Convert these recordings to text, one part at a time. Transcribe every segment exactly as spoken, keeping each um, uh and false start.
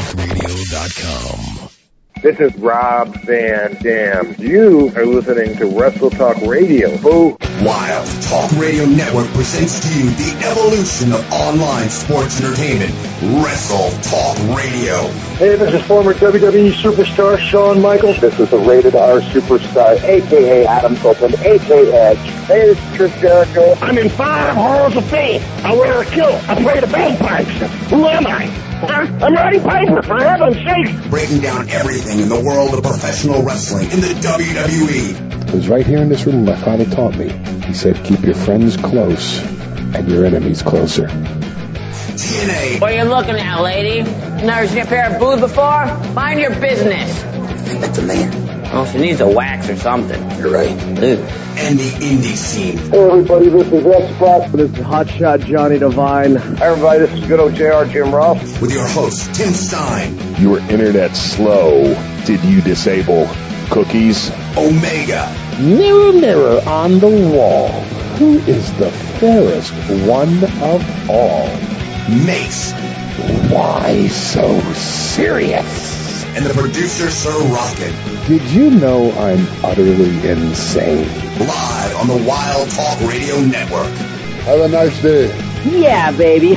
talk radio dot com. This is Rob Van Dam. You are listening to Wrestle Talk Radio. Who? Wild Talk Radio Network presents to you the evolution of online sports entertainment. Wrestle Talk Radio. Hey, this is former W W E superstar Shawn Michaels. This is a rated R superstar, a k a. Adam Copeland, a k a. Edge. Hey, this is Chris Jericho. I'm in five halls of fame. I wear a kilt. I play the bagpipes. Who am I? I'm writing paper, for heaven's sake. Breaking down everything in the world of professional wrestling in the W W E. It was right here in this room my father taught me. He said, keep your friends close and your enemies closer. T N A. What are you looking at, lady? Never seen a pair of boobs before? Mind your business. I think that's a man. Oh, she needs a wax or something. You're right. Ew. And the indie scene. Hey, everybody, this is X-Pac. This is Hotshot Johnny Devine. Hi, everybody, this is good old J R Jim Ross. With your host, Tim Stein. Your internet slow. Did you disable cookies? Omega. Mirror, mirror on the wall. Who is the fairest one of all? Mace. Why so serious? And the producer, Sir Rocket. Did you know I'm utterly insane? Live on the Wild Talk Radio Network. Have a nice day. Yeah, baby.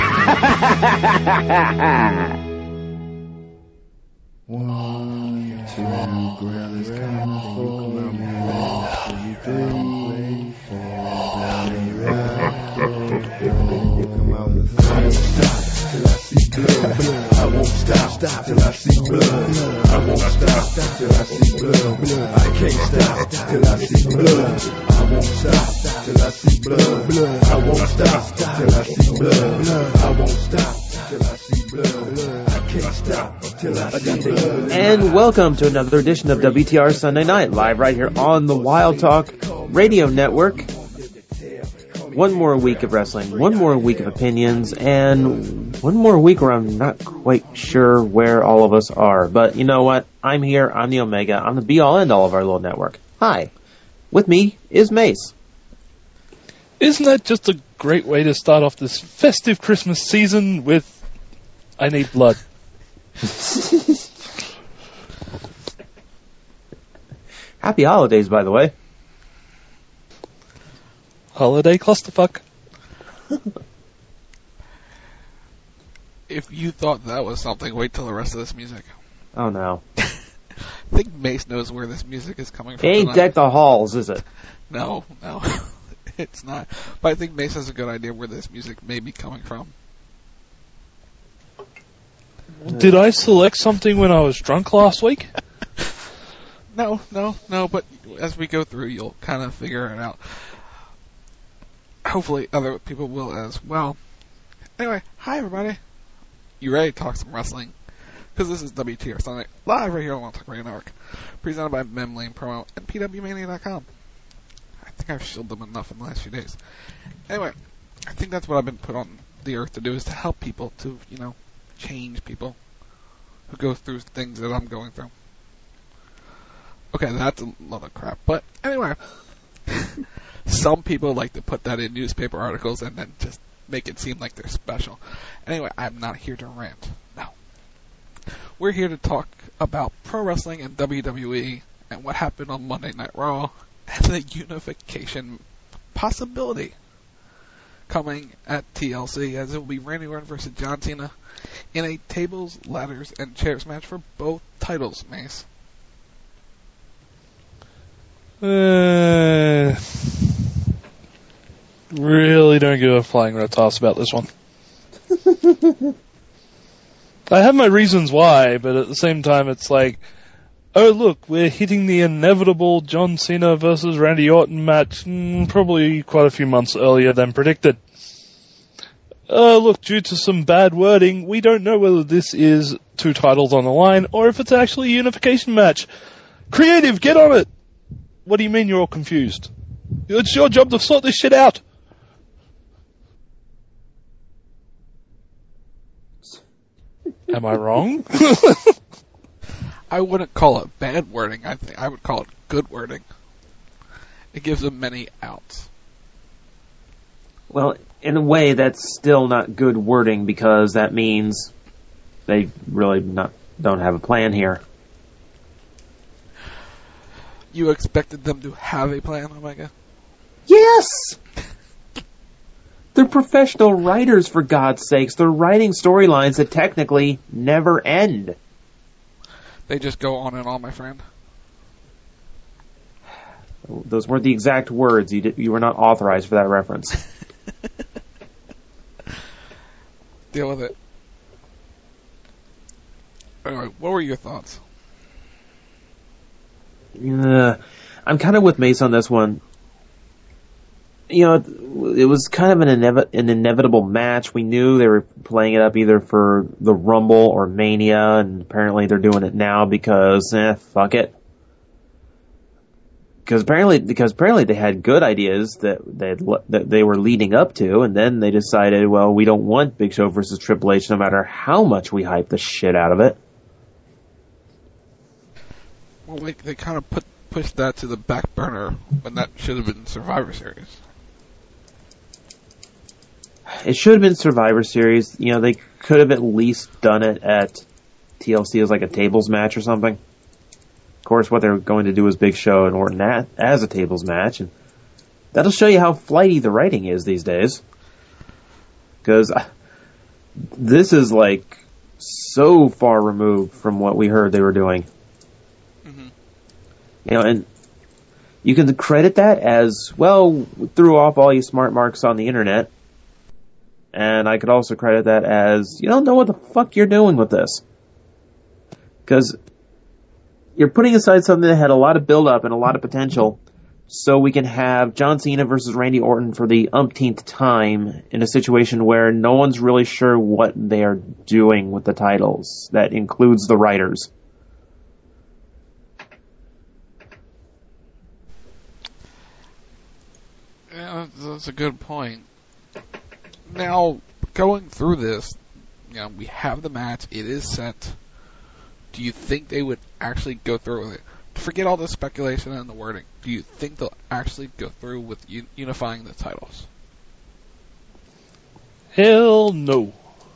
One, two, brothers come home. You three, I won't stop till I see blood. I won't stop till I see blood. I can't stop till I see blood. I won't stop till I see blood. I won't stop till I see blood. I won't stop till I see blood. I can't stop till I see blood. And welcome to another edition of W T R Sunday Night, live right here on the Wild Talk Radio Network. One more week of wrestling, one more week of opinions, and one more week where I'm not quite sure where all of us are. But you know what? I'm here, I'm the Omega, I'm the be-all end-all of our little network. Hi. With me is Mace. Isn't that just a great way to start off this festive Christmas season with I need blood? Happy holidays, by the way. Holiday clusterfuck. If you thought that was something, wait till the rest of this music. Oh no. I think Mace knows where this music is coming from. It ain't tonight. Deck the Halls, is it? No, no. It's not. But I think Mace has a good idea where this music may be coming from. Did I select something when I was drunk last week? No, no, no, but as we go through, you'll kind of figure it out. Hopefully other people will as well. Anyway, hi everybody. You ready to talk some wrestling? Because this is W T R Sunday, live right here on Wild Talk Radio Network, presented by Mem Lane Promo and P W Mania dot com. I think I've shilled them enough in the last few days. Anyway, I think that's what I've been put on the earth to do, is to help people, to, you know, change people who go through things that I'm going through. Okay, that's a lot of crap. But anyway, some people like to put that in newspaper articles and then just make it seem like they're special. Anyway, I'm not here to rant. No. We're here to talk about pro wrestling and W W E and what happened on Monday Night Raw and the unification possibility coming at T L C, as it will be Randy Orton versus John Cena in a tables, ladders, and chairs match for both titles, Mace. Uh, really don't give a flying red toss about this one. I have my reasons why, but at the same time it's like, oh look, we're hitting the inevitable John Cena versus Randy Orton match mm, probably quite a few months earlier than predicted. Oh look, due to some bad wording, we don't know whether this is two titles on the line or if it's actually a unification match. Creative, get on it! What do you mean you're all confused? It's your job to sort this shit out. Am I wrong? I wouldn't call it bad wording. I think I would call it good wording. It gives them many outs. Well, in a way, that's still not good wording, because that means they really not don't have a plan here. You expected them to have a plan, Omega? Yes! They're professional writers, for God's sakes. They're writing storylines that technically never end. They just go on and on, my friend. Those weren't the exact words. You did, you were not authorized for that reference. Deal with it. Anyway, what were your thoughts? Uh, I'm kind of with Mace on this one. You know, it, it was kind of an, inev- an inevitable match. We knew they were playing it up either for the Rumble or Mania, and apparently they're doing it now because, eh, fuck it. Because apparently, because apparently they had good ideas that they had, that they were leading up to, and then they decided, well, we don't want Big Show versus Triple H, no matter how much we hype the shit out of it. Well, they they kind of put pushed that to the back burner when that should have been Survivor Series. It should have been Survivor Series. You know, they could have at least done it at T L C as like a tables match or something. Of course, what they're going to do is Big Show and Orton at, as a tables match, and that'll show you how flighty the writing is these days. Because this is like so far removed from what we heard they were doing. Mm-hmm. You know, and you can credit that as, well, we threw off all you smart marks on the internet. And I could also credit that as, you don't know what the fuck you're doing with this. Because you're putting aside something that had a lot of build-up and a lot of potential so we can have John Cena versus Randy Orton for the umpteenth time in a situation where no one's really sure what they are doing with the titles. That includes the writers. Yeah, that's a good point. Now, going through this, you know, we have the match, it is set. Do you think they would actually go through with it? Forget all the speculation and the wording. Do you think they'll actually go through with un- unifying the titles? Hell no.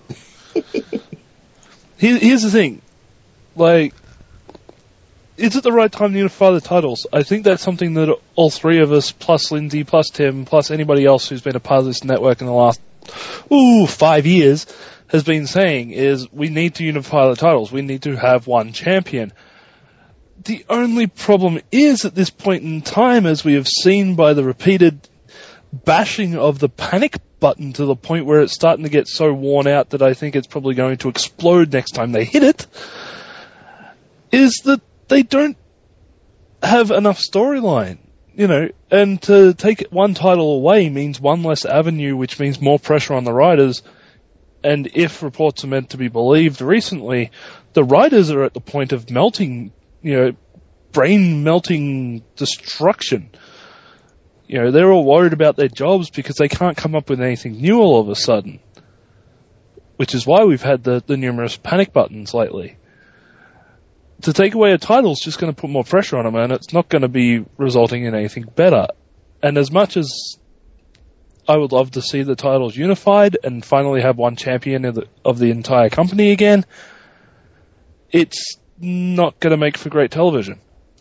Here, here's the thing. Like, is it the right time to unify the titles? I think that's something that all three of us, plus Lindsay, plus Tim, plus anybody else who's been a part of this network in the last, ooh, five years, has been saying, is we need to unify the titles. We need to have one champion. The only problem is, at this point in time, as we have seen by the repeated bashing of the panic button to the point where it's starting to get so worn out that I think it's probably going to explode next time they hit it, is that they don't have enough storyline. You know, and to take one title away means one less avenue, which means more pressure on the writers. And if reports are meant to be believed recently, the writers are at the point of melting, you know, brain-melting destruction. You know, they're all worried about their jobs because they can't come up with anything new all of a sudden. Which is why we've had the, the numerous panic buttons lately. To take away a title is just going to put more pressure on them, and it's not going to be resulting in anything better. And as much as I would love to see the titles unified and finally have one champion of the, of the entire company again, it's not going to make for great television.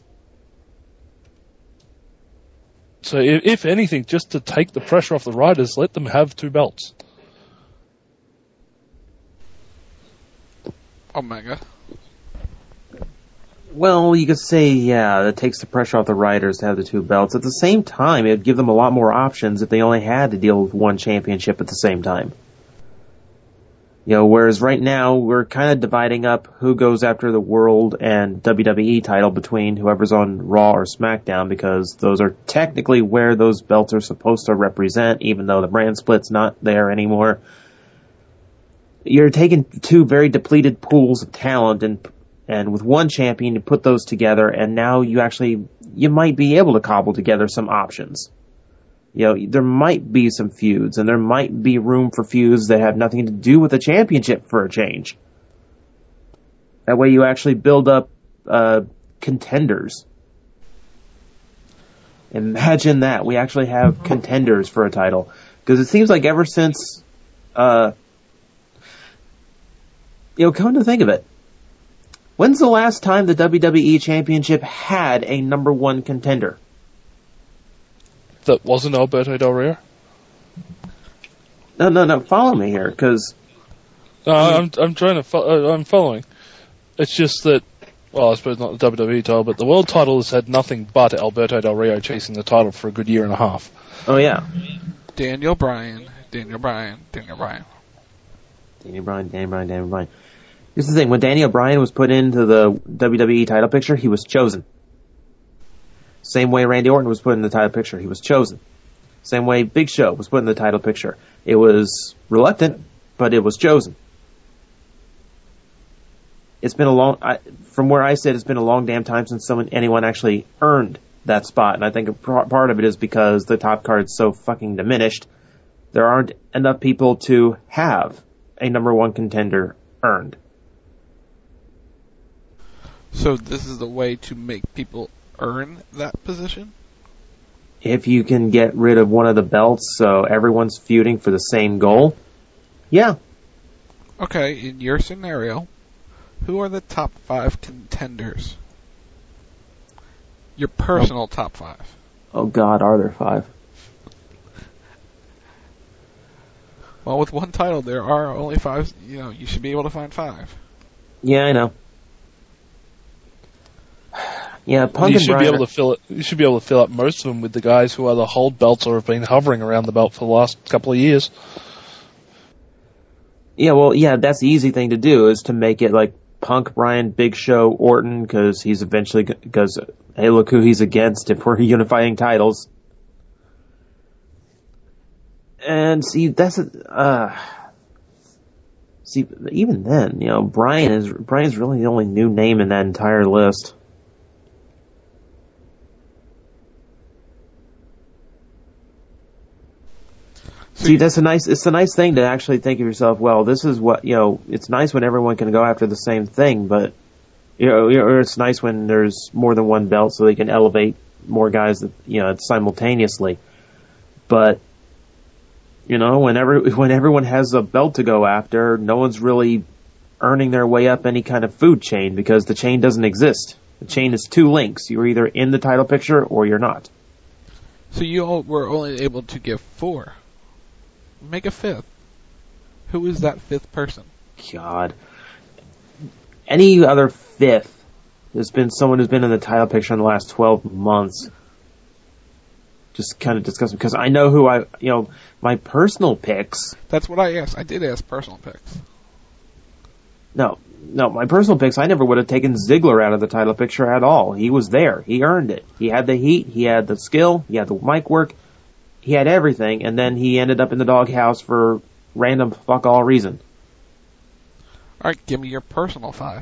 So if, if anything, just to take the pressure off the writers, let them have two belts. Omega. Well, you could say, yeah, that takes the pressure off the writers to have the two belts. At the same time, it would give them a lot more options if they only had to deal with one championship at the same time. You know, whereas right now, we're kind of dividing up who goes after the World and W W E title between whoever's on Raw or SmackDown, because those are technically where those belts are supposed to represent, even though the brand split's not there anymore. You're taking two very depleted pools of talent and And with one champion, you put those together, and now you actually, you might be able to cobble together some options. You know, there might be some feuds, and there might be room for feuds that have nothing to do with the championship for a change. That way you actually build up uh, contenders. Imagine that. We actually have contenders for a title. Because it seems like ever since, uh, you know, come to think of it, When's the last time the W W E Championship had a number one contender? That wasn't Alberto Del Rio? No, no, no. Follow me here, because no, I'm I'm trying to fo- I'm following. It's just that, well, I suppose not the W W E title, but the world title has had nothing but Alberto Del Rio chasing the title for a good year and a half. Oh yeah, Daniel Bryan, Daniel Bryan, Daniel Bryan, Daniel Bryan, Daniel Bryan, Daniel Bryan. Here's the thing: when Daniel Bryan was put into the W W E title picture, he was chosen. Same way Randy Orton was put in the title picture, he was chosen. Same way Big Show was put in the title picture. It was reluctant, but it was chosen. It's been a long, I, from where I sit, it's been a long damn time since someone, anyone actually earned that spot. And I think a part of it is because the top card's so fucking diminished. There aren't enough people to have a number one contender earned. So this is the way to make people earn that position? If you can get rid of one of the belts so everyone's feuding for the same goal, yeah. Okay, in your scenario, who are the top five contenders? Your personal oh. top five. Oh God, are there five? Well, with one title, there are only five. You know, you should be able to find five. Yeah, I know. Yeah, Punk well, you and should Bryan be able to fill it. You should be able to fill up most of them with the guys who either hold belts or have been hovering around the belt for the last couple of years. Yeah, well, yeah, that's the easy thing to do is to make it like Punk, Bryan, Big Show, Orton, because he's eventually because hey, look who he's against if we're unifying titles. And see, that's a, uh, see, even then, you know, Bryan is Bryan's really the only new name in that entire list. See, that's a nice, it's a nice thing to actually think of yourself, well, this is what, you know, it's nice when everyone can go after the same thing, but, you know, or it's nice when there's more than one belt so they can elevate more guys, that, you know, simultaneously. But, you know, whenever, when everyone has a belt to go after, no one's really earning their way up any kind of food chain because the chain doesn't exist. The chain is two links. You're either in the title picture or you're not. So you all were only able to give four. Make a fifth. Who is that fifth person? God. Any other fifth, there's been someone who's been in the title picture in the last twelve months. Just kind of disgusting, because I know who I, you know, my personal picks. That's what I asked. I did ask personal picks. No, no, my personal picks, I never would have taken Ziggler out of the title picture at all. He was there. He earned it. He had the heat. He had the skill. He had the mic work. He had everything, and then he ended up in the doghouse for random fuck all reason. All right, give me your personal five.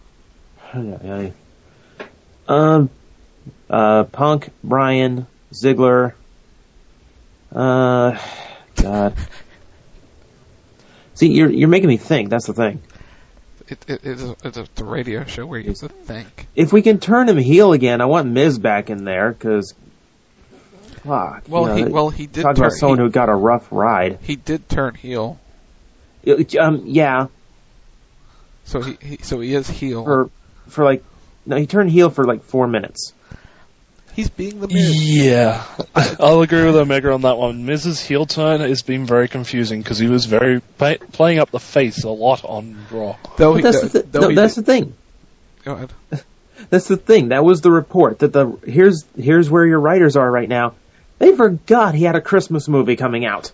um, uh, Punk, Bryan, Ziggler. Uh, God. See, you're you're making me think. That's the thing. It, it, it's, a, it's a radio show where you have to think. If we can turn him heel again, I want Miz back in there because. Fuck, well, you know, he well he did talk turn, about someone he, who got a rough ride. He did turn heel. Um, yeah. So he, he so he is heel for for like no, he turned heel for like four minutes. He's being the Miz. Yeah, I'll agree with Omega on that one. Miz's heel turn has been very confusing because he was very pay, playing up the face a lot on Raw. Though he, that's, the, th- no, that's the thing. Go ahead. That's the thing. That was the report. That the here's here's where your writers are right now. They forgot he had a Christmas movie coming out.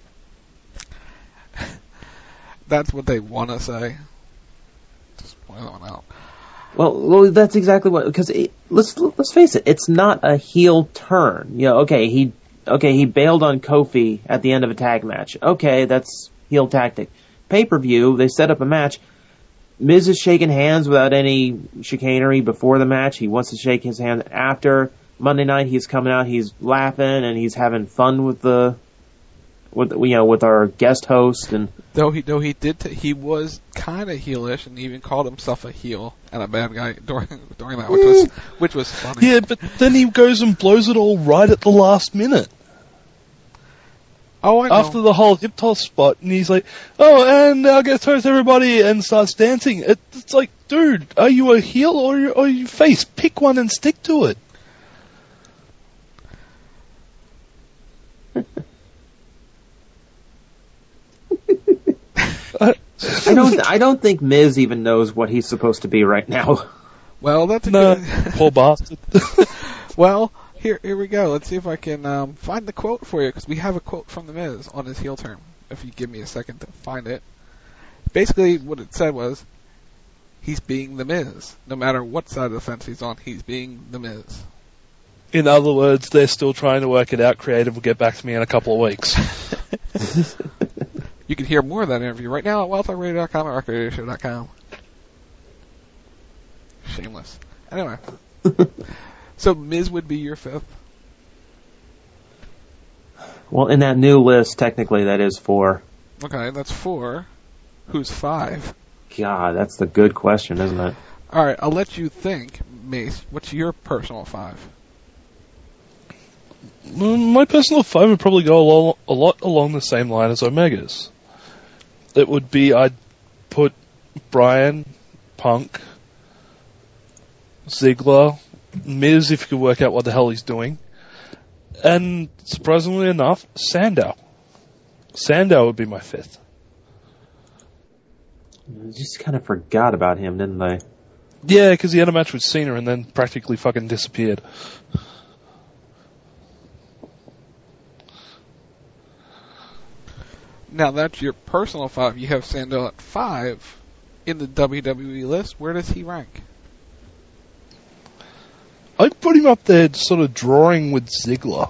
That's what they want to say. Just point that one out. Well, well, that's exactly what. Because let's let's face it, it's not a heel turn. You know, okay, he okay he bailed on Kofi at the end of a tag match. Okay, that's heel tactic. Pay per view, they set up a match. Miz is shaking hands without any chicanery before the match. He wants to shake his hand after. Monday night, he's coming out, he's laughing, and he's having fun with the, with you know, with our guest host. And though he though he did t- he was kind of heelish, and even called himself a heel and a bad guy during during that, which was which was funny. Yeah, but then he goes and blows it all right at the last minute. Oh, I know. After the whole hip toss spot, and he's like, "Oh, and I'll get toast everybody," and starts dancing. It, it's like, dude, are you a heel or are you, or are you face? Pick one and stick to it. I don't. I don't think Miz even knows what he's supposed to be right now. Well, that's a no, good... poor bastard. Well, here, here we go. Let's see if I can um, find the quote for you, because we have a quote from The Miz on his heel turn. If you give me a second to find it. Basically, what it said was, he's being The Miz. No matter what side of the fence he's on, he's being The Miz. In other words, they're still trying to work it out. Creative will get back to me in a couple of weeks. You can hear more of that interview right now at wild talk radio dot com and rock radio show dot com. Shameless. Anyway. So Miz would be your fifth? Well, in that new list, technically that is four. Okay, that's four. Who's five? God, that's the good question, isn't it? Alright, I'll let you think, Mace. What's your personal five? My personal five would probably go a lot, a lot along the same line as Omega's. It would be, I'd put Bryan, Punk, Ziggler, Miz, if you could work out what the hell he's doing, and surprisingly enough, Sandow. Sandow would be my fifth. I just kind of forgot about him, didn't they? Yeah, because he had a match with Cena and then practically fucking disappeared. Now that's your personal five. You have Sandow at five in the W W E list. Where does he rank? I'd put him up there sort of drawing with Ziggler.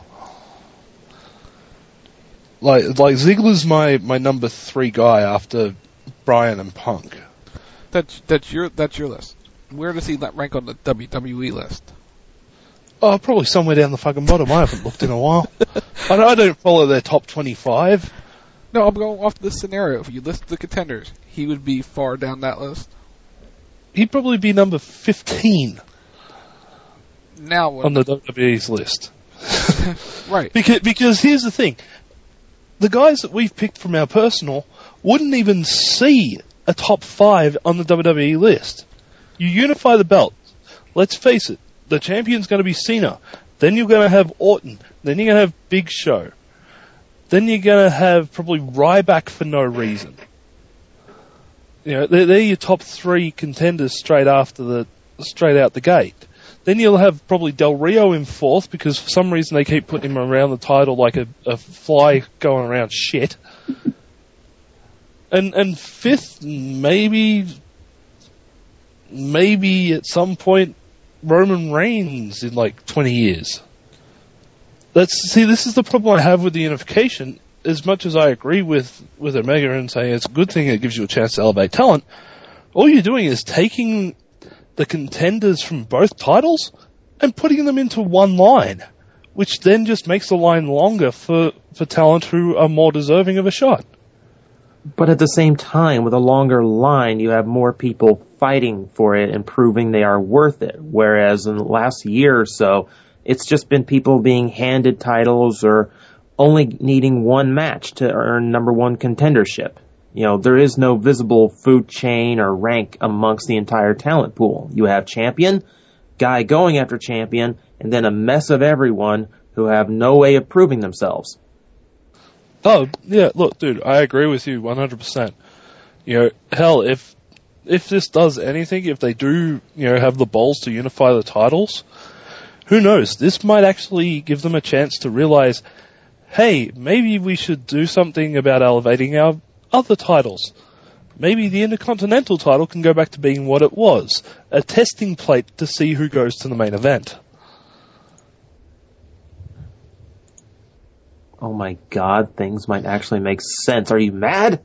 Like, like Ziggler's my, my number three guy after Bryan and Punk. That's, that's your, that's your list. Where does he rank on the W W E list? Oh, probably somewhere down the fucking bottom. I haven't looked in a while. I, I don't follow their top twenty-five. No, I'm going off this scenario. If you list the contenders, he would be far down that list. He'd probably be number fifteen. Now what? On the W W E's list. Right. Because, because here's the thing. The guys that we've picked from our personal wouldn't even see a top five on the W W E list. You unify the belt. Let's face it. The champion's going to be Cena. Then you're going to have Orton. Then you're going to have Big Show. Then you're going to have probably Ryback for no reason. You know, they're, they're your top three contenders straight after the, straight out the gate. Then you'll have probably Del Rio in fourth because for some reason they keep putting him around the title like a, a fly going around shit. And, and fifth, maybe, maybe at some point Roman Reigns in like twenty years. Let's see, this is the problem I have with the unification. As much as I agree with, with Omega and saying it's a good thing, it gives you a chance to elevate talent, all you're doing is taking the contenders from both titles and putting them into one line, which then just makes the line longer for, for talent who are more deserving of a shot. But at the same time, with a longer line, you have more people fighting for it and proving they are worth it. Whereas in the last year or so, it's just been people being handed titles or only needing one match to earn number one contendership. You know, there is no visible food chain or rank amongst the entire talent pool. You have champion, guy going after champion, and then a mess of everyone who have no way of proving themselves. Oh, yeah, look, dude, I agree with you one hundred percent. You know, hell, if if this does anything, if they do, you know, have the balls to unify the titles, who knows? This might actually give them a chance to realize, hey, maybe we should do something about elevating our other titles. Maybe the Intercontinental title can go back to being what it was, a testing plate to see who goes to the main event. Oh my god, things might actually make sense. Are you mad?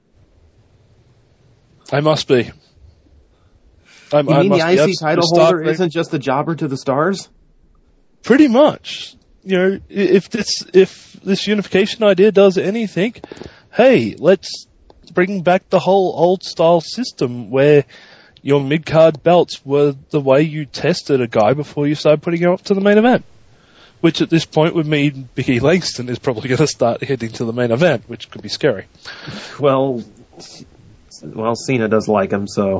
I must be. I'm, you I mean must the I C be title holder isn't just the jobber to the stars? Pretty much. You know, if this if this unification idea does anything, hey, let's bring back the whole old style system where your mid-card belts were the way you tested a guy before you started putting him up to the main event. which at this point would mean Biggie Langston is probably going to start heading to the main event, which could be scary. Well, well, Cena does like him, so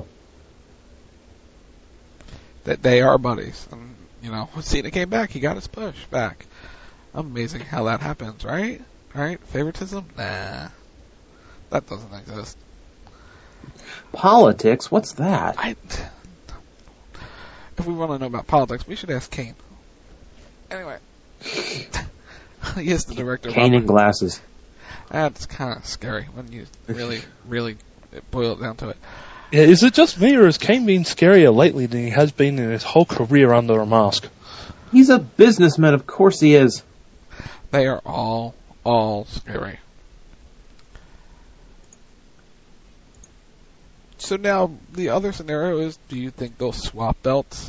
that they are buddies. And, you know, when Cena came back, he got his push back. Amazing how that happens, right? Right? Favoritism? Nah. That doesn't exist. Politics? What's that? I, if we want to know about politics, we should ask Kane. Anyway. He is the director. Kane in glasses. That's kind of scary when you really, really boil it down to it. Yeah, is it just me, or has Kane been scarier lately than he has been in his whole career under a mask? He's a businessman, of course he is. They are all, all scary. So now, the other scenario is, do you think they'll swap belts?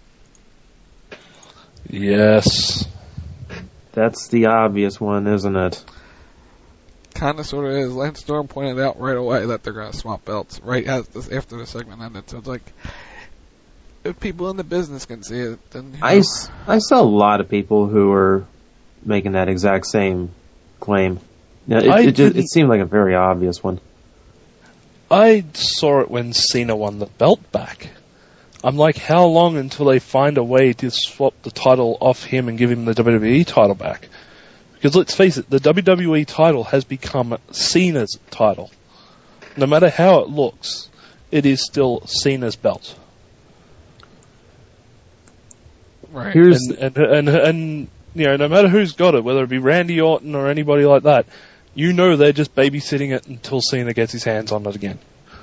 Yes. That's the obvious one, isn't it? Kind of, sort of is. Lance Storm pointed out right away that they're going to swap belts right as this, after the segment ended. So it's like, if people in the business can see it, then you know. I, I saw a lot of people who were making that exact same claim. Now, it, it, just, it seemed like a very obvious one. I saw it when Cena won the belt back. I'm like, how long until they find a way to swap the title off him and give him the W W E title back? Because let's face it, the W W E title has become Cena's title. No matter how it looks, it is still Cena's belt. Right. Here's and, and, and, and, you know, no matter who's got it, whether it be Randy Orton or anybody like that, you know they're just babysitting it until Cena gets his hands on it again.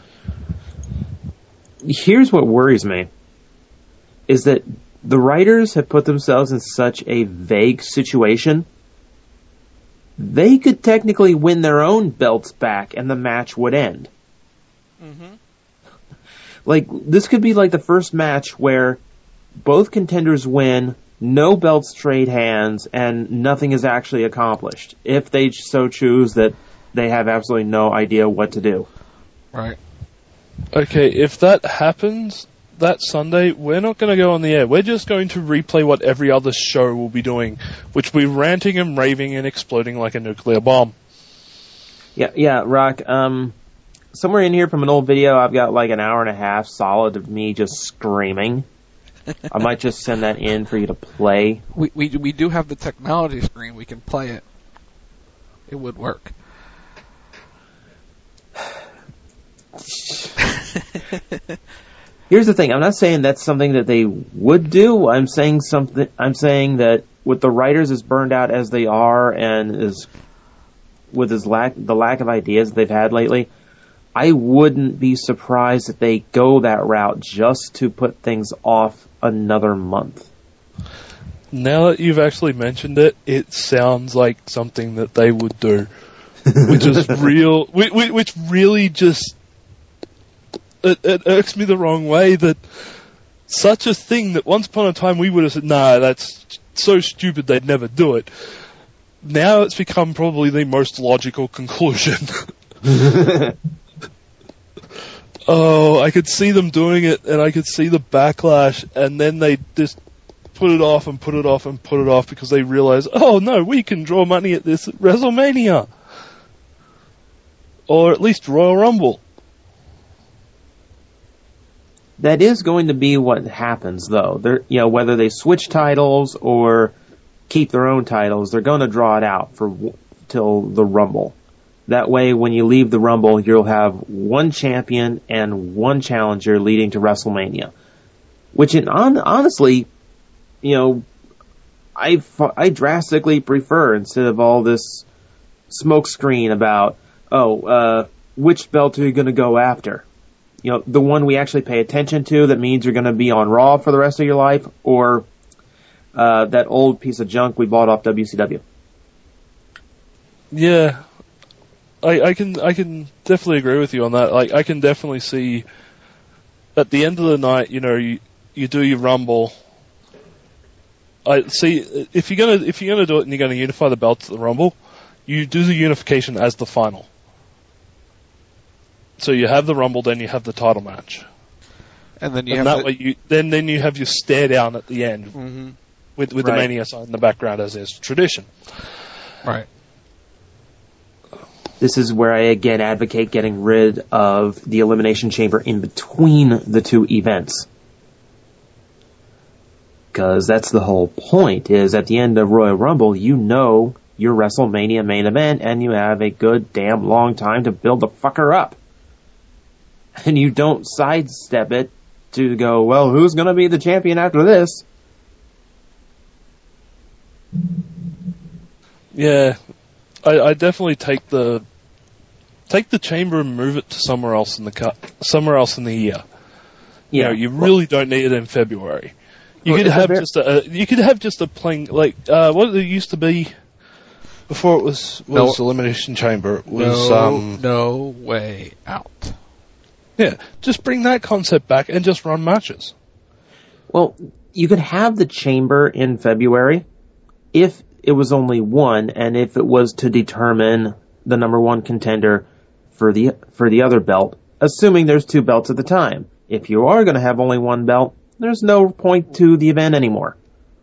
Here's what worries me, is that the writers have put themselves in such a vague situation. They could technically win their own belts back and the match would end. Mm-hmm. Like, this could be like the first match where both contenders win, no belts trade hands, and nothing is actually accomplished, if they so choose that they have absolutely no idea what to do. Right. Okay, if that happens that Sunday, we're not going to go on the air. We're just going to replay what every other show will be doing, which will be ranting and raving and exploding like a nuclear bomb. Yeah, yeah, Rock. Um, somewhere in here from an old video, I've got like an hour and a half solid of me just screaming. I might just send that in for you to play. We we we do have the technology screen. We can play it. It would work. Here's the thing. I'm not saying that's something that they would do. I'm saying something. I'm saying that with the writers as burned out as they are, and as with his lack the lack of ideas they've had lately, I wouldn't be surprised if they go that route just to put things off another month. Now that you've actually mentioned it, it sounds like something that they would do, which is real, which, which really just it, it irks me the wrong way that such a thing that once upon a time we would have said, nah, that's so stupid they'd never do it. Now it's become probably the most logical conclusion. Oh, I could see them doing it, and I could see the backlash, and then they just put it off and put it off and put it off because they realize, oh no, we can draw money at this at WrestleMania. Or at least Royal Rumble. That is going to be what happens, though. They're, you know, whether they switch titles or keep their own titles, they're going to draw it out for till the Rumble. That way, when you leave the Rumble, you'll have one champion and one challenger leading to WrestleMania. Which, in, on, honestly, you know, I, I drastically prefer, instead of all this smokescreen about, oh, uh, which belt are you going to go after? You know, the one we actually pay attention to that means you're going to be on Raw for the rest of your life, or uh, that old piece of junk we bought off W C W. Yeah. I, I can I can definitely agree with you on that. Like, I can definitely see at the end of the night, you know, you, you do your Rumble. I see if you're gonna if you're gonna do it and you're gonna unify the belts at the Rumble, you do the unification as the final. So you have the Rumble, then you have the title match, and then you and have that the... way you then then you have your stare down at the end. Mm-hmm. with with Right. the Mania sign in the background as is tradition. Right. This is where I again advocate getting rid of the Elimination Chamber in between the two events. Because that's the whole point, is at the end of Royal Rumble, you know your WrestleMania main event, and you have a good damn long time to build the fucker up. And you don't sidestep it to go, well, who's going to be the champion after this? Yeah, I, I definitely take the take the chamber and move it to somewhere else in the cut, somewhere else in the year. Yeah, You know, you really don't need it in February. You Well, could it's a have ver- just a you could have just a plain like uh, what it used to be before it was was No. Elimination Chamber. It was no, um no way out. yeah, just bring that concept back and just run matches. Well, you could have the chamber in February if it was only one, and if it was to determine the number one contender for the for the other belt, assuming there's two belts at the time. If you are going to have only one belt, there's no point to the event anymore.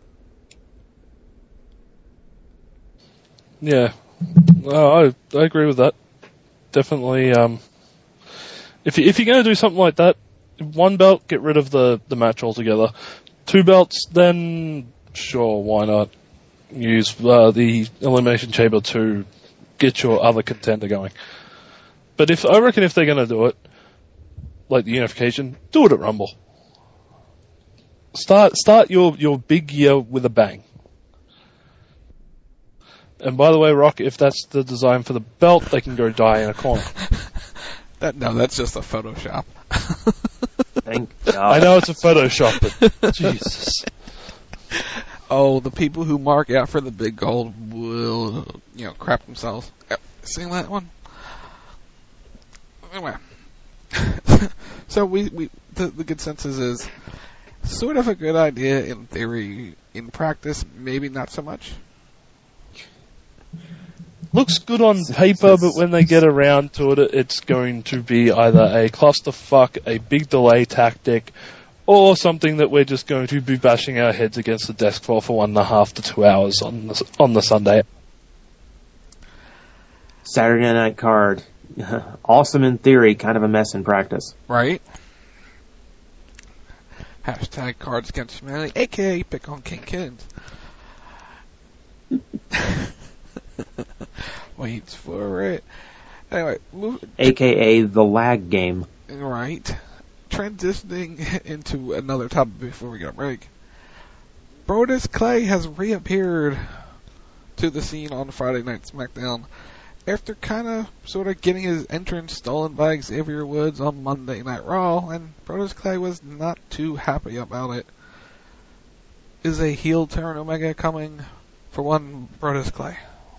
Yeah, no, I I agree with that. Definitely. Um, if you, if you're going to do something like that, one belt, get rid of the the match altogether. Two belts, then sure, why not? Use uh, the Elimination Chamber to get your other contender going. But if I reckon if they're going to do it, like the unification, do it at Rumble. Start start your, your big year with a bang. And by the way, Rock, if that's the design for the belt, they can go die in a corner. That no, that's just a Photoshop. Thank God. I know it's a Photoshop, but Jesus. Oh, the people who mark out for the big gold will, you know, crap themselves. Yep. Seen that one? Anyway. So we, we the, the consensus is sort of a good idea in theory. In practice, maybe not so much. Looks good on paper, but when they get around to it, it's going to be either a clusterfuck, a big delay tactic, or something that we're just going to be bashing our heads against the desk for for one and a half to two hours on the, on the Sunday. Saturday night card. Awesome in theory, kind of a mess in practice. Right? Hashtag Cards Against Humanity, aka Pick on King Kids. Waits for it. Anyway, move, A K A the lag game. right. Transitioning into another topic before we get a break. Brodus Clay has reappeared to the scene on Friday Night SmackDown after kind of sort of getting his entrance stolen by Xavier Woods on Monday Night Raw, and Brodus Clay was not too happy about it. Is a heel turn Omega coming for one Brodus Clay?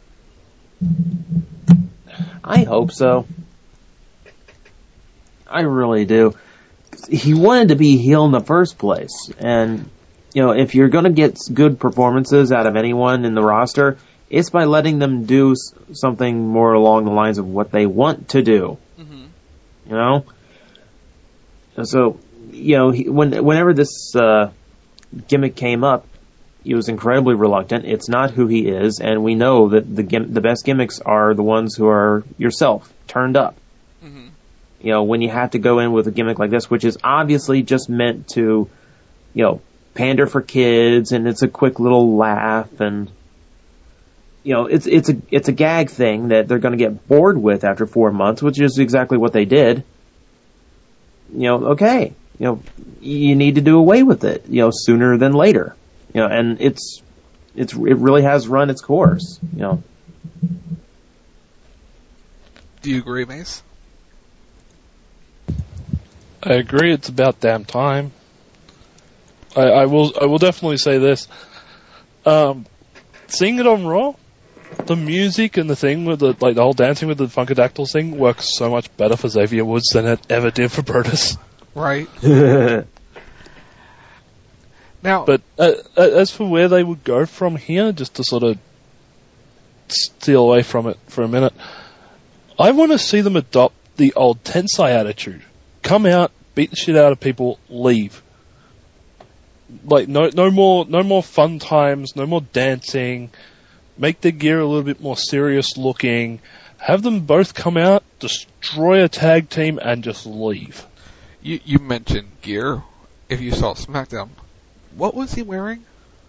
I hope so. I really do. He wanted to be heel in the first place, and you know, if you're going to get good performances out of anyone in the roster, it's by letting them do s- something more along the lines of what they want to do. Mm-hmm. You know? So, you know, he, when, whenever this uh, gimmick came up, he was incredibly reluctant. It's not who he is, and we know that the gim- the best gimmicks are the ones who are yourself, turned up. Mm-hmm. You know, when you have to go in with a gimmick like this, which is obviously just meant to, you know, pander for kids, and it's a quick little laugh, and you know, it's it's a it's a gag thing that they're going to get bored with after four months, which is exactly what they did. You know, okay, you know, you need to do away with it, you know, sooner than later. You know, and it's it's it really has run its course. You know. Do you agree, Mace? I agree. It's about damn time. I, I will. I will definitely say this. Um, seeing it on Raw, the music and the thing with the like the whole dancing with the Funkadactyls thing works so much better for Xavier Woods than it ever did for Brodus. Right. Now, But uh, as for where they would go from here, just to sort of steal away from it for a minute, I want to see them adopt the old Tensai attitude. Come out, beat the shit out of people, leave. like no no more no more fun times, no more dancing. Make the gear a little bit more serious looking. Have them both come out, destroy a tag team, and just leave. You you mentioned gear. If you saw SmackDown, what was he wearing?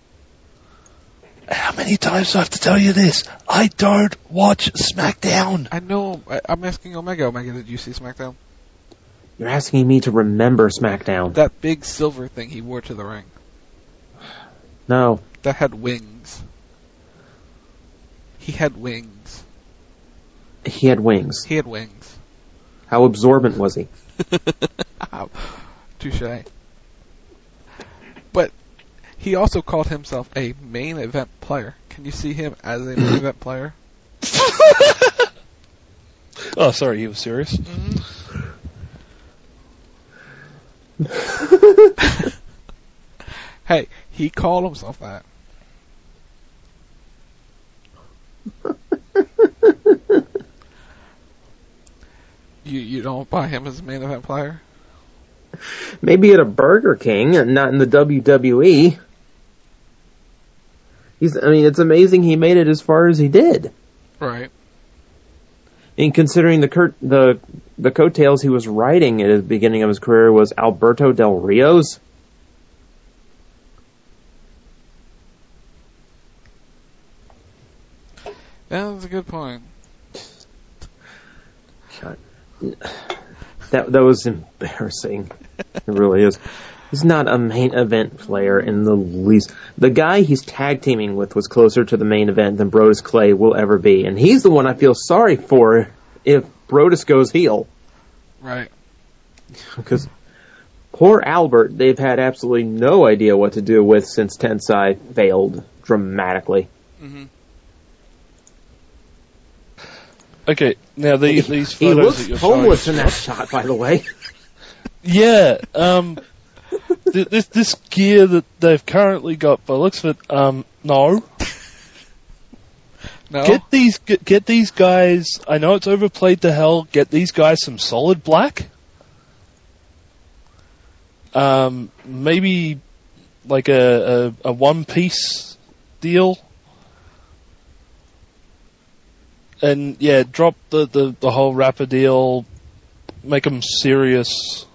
How many times do I have to tell you this? I don't watch SmackDown. I know. I, I'm asking Omega. Omega, did you see SmackDown? You're asking me to remember SmackDown. That big silver thing he wore to the ring. No. That had wings. He had wings. He had wings. He had wings. How absorbent was he? Touché. But he also called himself a main event player. Can you see him as a main event player? Oh, sorry, he was serious. Mm-hmm. Hey, he called himself that. you you don't buy him as a main event player? Maybe at a Burger King and not in the W W E. He's, I mean, it's amazing he made it as far as he did. Right. And considering the curt, the the coattails he was riding at the beginning of his career was Alberto Del Rio's. Yeah, that's a good point. God. That that was embarrassing. It really is. He's not a main event player in the least. The guy he's tag teaming with was closer to the main event than Brodus Clay will ever be, and he's the one I feel sorry for if Brodus goes heel. Right. Because poor Albert, they've had absolutely no idea what to do with since Tensai failed dramatically. Mm-hmm. Okay, now the, these he photos looks that you're homeless showing, in that shot, by the way. Yeah, um, th- this this gear that they've currently got, by the looks of it, um, no. No. Get these get, get these guys. I know it's overplayed to hell. Get these guys some solid black. Um, maybe like a a, a one piece deal. And yeah, drop the, the, the whole rapper deal, make them serious.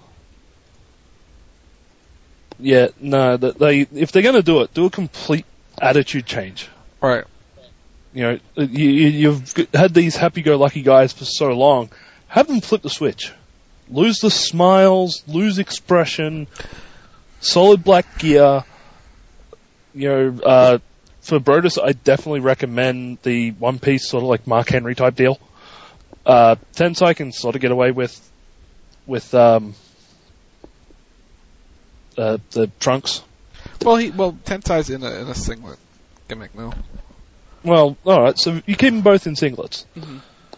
Yeah, no, that they if they're gonna do it, do a complete attitude change. Right. You know, you, you've had these happy-go-lucky guys for so long. Have them flip the switch. Lose the smiles, lose expression, solid black gear. You know, uh, for Brodus, I definitely recommend the one-piece sort of like Mark Henry type deal. Uh, Tensai can sort of get away with with um, uh, the trunks. Well, he well Tensai's in a in a singlet gimmick now. Well, all right. So you keep them both in singlets, mm-hmm.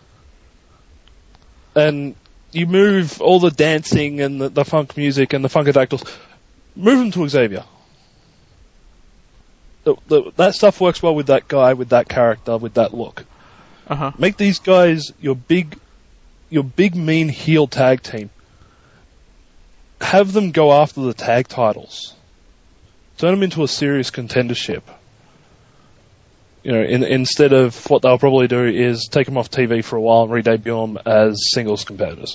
and you move all the dancing and the, the funk music and the funkadactyls. Move them to Xavier. The, the, that stuff works well with that guy, with that character, with that look. Uh-huh. Make these guys your big, your big mean heel tag team. Have them go after the tag titles. Turn them into a serious contendership. You know, in, instead of what they'll probably do is take them off T V for a while and re-debut them as singles competitors.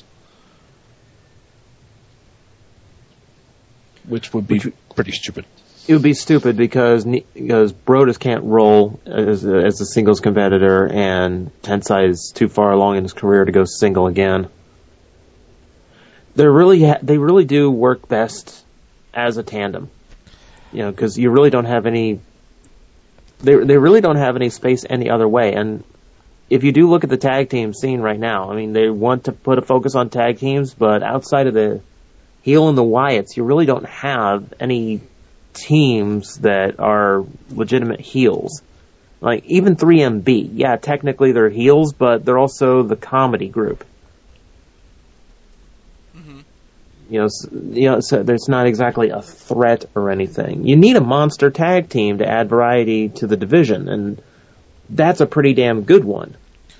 Which would be Which, pretty stupid. It would be stupid because because Brodus can't roll as a, as a singles competitor, and Tensai is too far along in his career to go single again. They really ha- they really do work best as a tandem, you know, because you really don't have any. They they really don't have any space any other way. And if you do look at the tag team scene right now, I mean, they want to put a focus on tag teams, but outside of the heel and the Wyatts, you really don't have any teams that are legitimate heels. Like, even three M B, yeah, technically they're heels, but they're also the comedy group. Mm-hmm. You know, so, you know, so there's not exactly a threat or anything. You need a monster tag team to add variety to the division, and that's a pretty damn good one.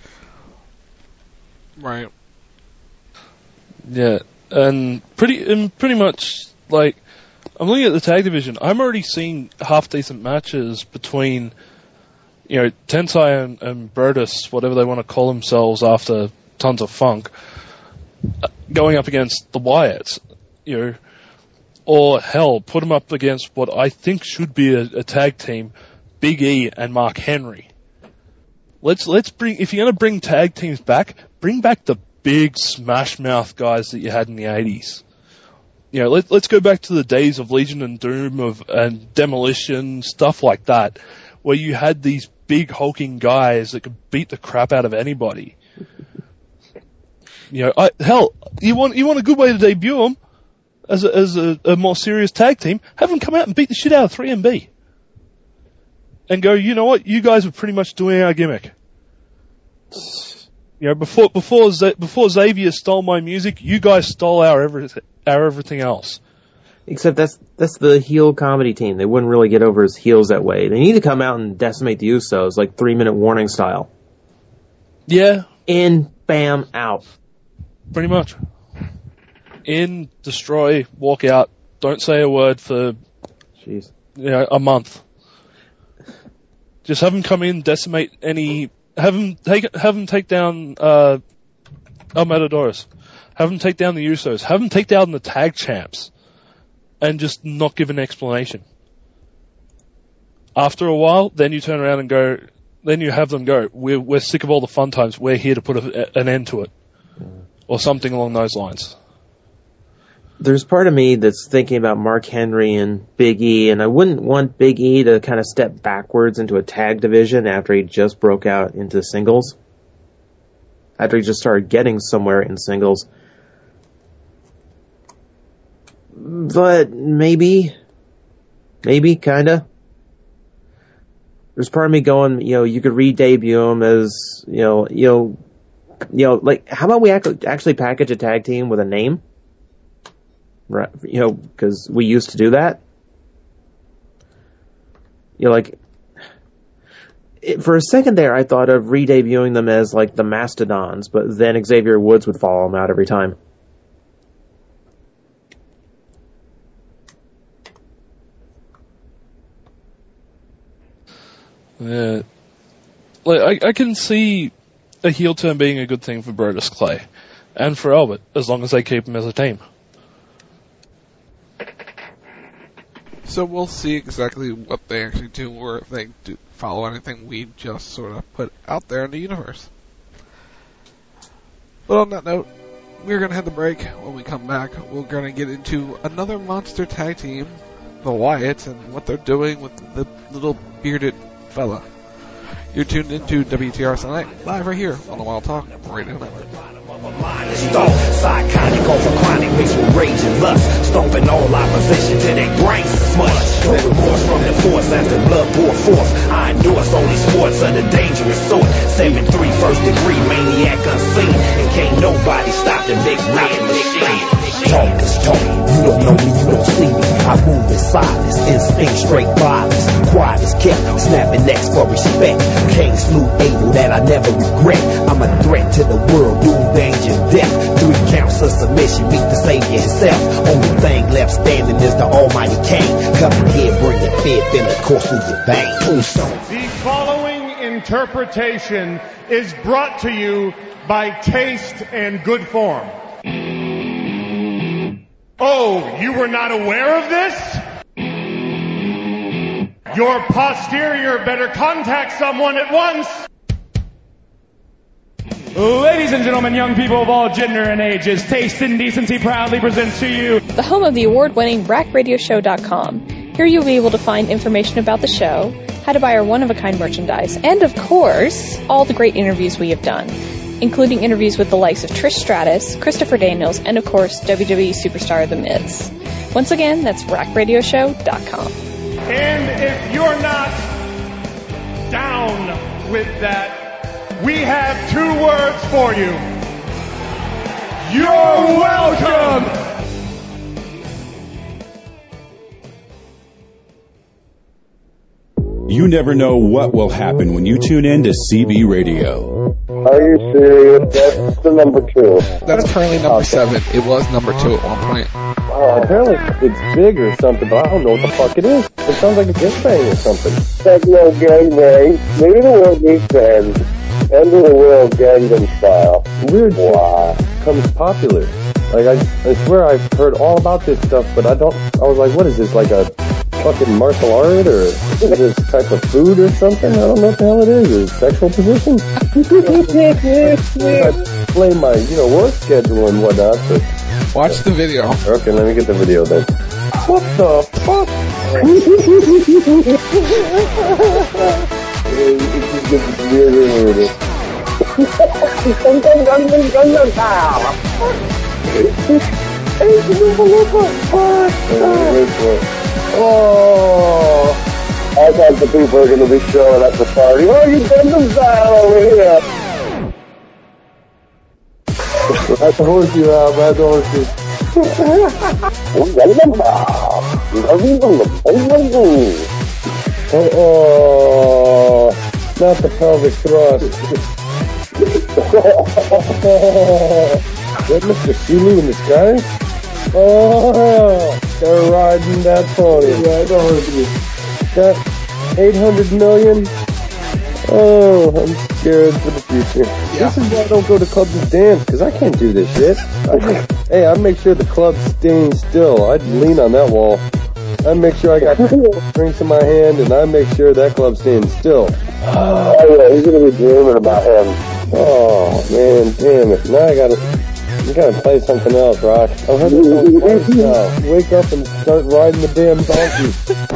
Right. Yeah, and pretty, and pretty much, like, I'm looking at the tag division. I'm already seeing half-decent matches between, you know, Tensai and, and Brodus, whatever they want to call themselves after Tons of Funk, going up against the Wyatts, you know, or hell, put them up against what I think should be a, a tag team, Big E and Mark Henry. Let's let's bring if you're going to bring tag teams back, bring back the big smash mouth guys that you had in the eighties. You know, let, let's go back to the days of Legion and Doom of and Demolition, stuff like that, where you had these big hulking guys that could beat the crap out of anybody. You know, I, hell, you want you want a good way to debut them as a, as a, a more serious tag team? Have them come out and beat the shit out of three M B, and go, you know what? You guys are pretty much doing our gimmick. You know, before before Z- before Xavier stole my music, you guys stole our everything, our everything else. Except that's that's the heel comedy team. They wouldn't really get over as heels that way. They need to come out and decimate the Usos, like three minute warning style. Yeah. In, bam, out. Pretty much. In, destroy, walk out, don't say a word for Jeez. You know, a month. Just have them come in, decimate any, have them take, have them take down, uh, El Matadores. Have them take down the Usos. Have them take down the tag champs. And just not give an explanation. After a while, then you turn around and go, then you have them go, we're, we're sick of all the fun times, we're here to put a, an end to it. Or something along those lines. There's part of me that's thinking about Mark Henry and Big E, and I wouldn't want Big E to kind of step backwards into a tag division after he just broke out into singles. After he just started getting somewhere in singles. But maybe, maybe, kinda. There's part of me going, you know, you could re-debut him as, you know, you know, you know, like, how about we actually package a tag team with a name? Right, you know, because we used to do that. You know, like, it, for a second there, I thought of re-debuting them as, like, the Mastodons, but then Xavier Woods would follow them out every time. Yeah. Like, I, I can see a heel turn being a good thing for Brodus Clay. And for Albert, as long as they keep him as a team. So we'll see exactly what they actually do, or if they do follow anything we just sort of put out there in the universe. But on that note, we're going to hit the break. When we come back, we're going to get into another monster tag team, the Wyatts, and what they're doing with the little bearded fella. You're tuned into W T R Sunday Night, live right here on the Wild Talk Radio Network. Mind is thought, psychotic over chronic mixed with rage and lust, stomping all opposition till their brains smush. No remorse from the force as the blood pour forth. I endorse only sports of the dangerous sort. seven three first degree maniac unseen, and can't nobody stop the big red machine. Talk is talk, you don't know me, you don't see me. I move in silence, instinct straight violence. Quiet is kept, snapping necks for respect. King slew Abel that I never regret. I'm a threat to the world, doom, danger, death. Three counts of submission, meet the Savior himself. Only thing left standing is the Almighty King. Come here, bring your fib in the course through your veins. The following interpretation is brought to you by Taste and Good Form. Oh, you were not aware of this? Your posterior better contact someone at once. Ladies and gentlemen, young people of all gender and ages, Taste and Decency proudly presents to you the home of the award-winning rack radio show dot com. Here you'll be able to find information about the show, how to buy our one-of-a-kind merchandise, and of course, all the great interviews we have done, including interviews with the likes of Trish Stratus, Christopher Daniels, and of course, W W E superstar The Miz. Once again, that's rack radio show dot com. And if you're not down with that, we have two words for you. You're welcome! You never know what will happen when you tune in to C B Radio. Are you serious? That's the number two. That's currently number seven. It was number two at one point. Uh, apparently it's big or something, but I don't know what the fuck it is. It sounds like a gangbang or something. Techno gangbang. Maybe the world needs to end. End of the world Gangnam Style. Weird shit wow. becomes popular. Like, I, I swear I've heard all about this stuff, but I don't, I was like, what is this, like a fucking martial art, or is this type of food or something? I don't know what the hell it is. Is it sexual position? I play my, you know, work schedule and whatnot, but... Watch the video. Okay, let me get the video then. What the fuck? It just gets weirder and weirder. Oh, I thought the people are going to be showing up the party. Oh, you Gangnam Style over here. That's the horse you have, that's the horse you. Oh, not the pelvic thrust. That Mister Sulu in the sky? Oh, they're riding that pony. Yeah, I know. That eight hundred million? Oh, I'm scared for the future. Yeah. This is why I don't go to clubs and dance, because I can't do this shit. I just, hey, I make sure the club's staying still. I'd lean on that wall. I make sure I got drinks in my hand, and I make sure that club's staying still. Oh, yeah, he's going to be dreaming about him. Oh, man, damn it. Now I got to... You gotta play something else, Rock. I've heard this song twice now. Wake up and start riding the damn donkey.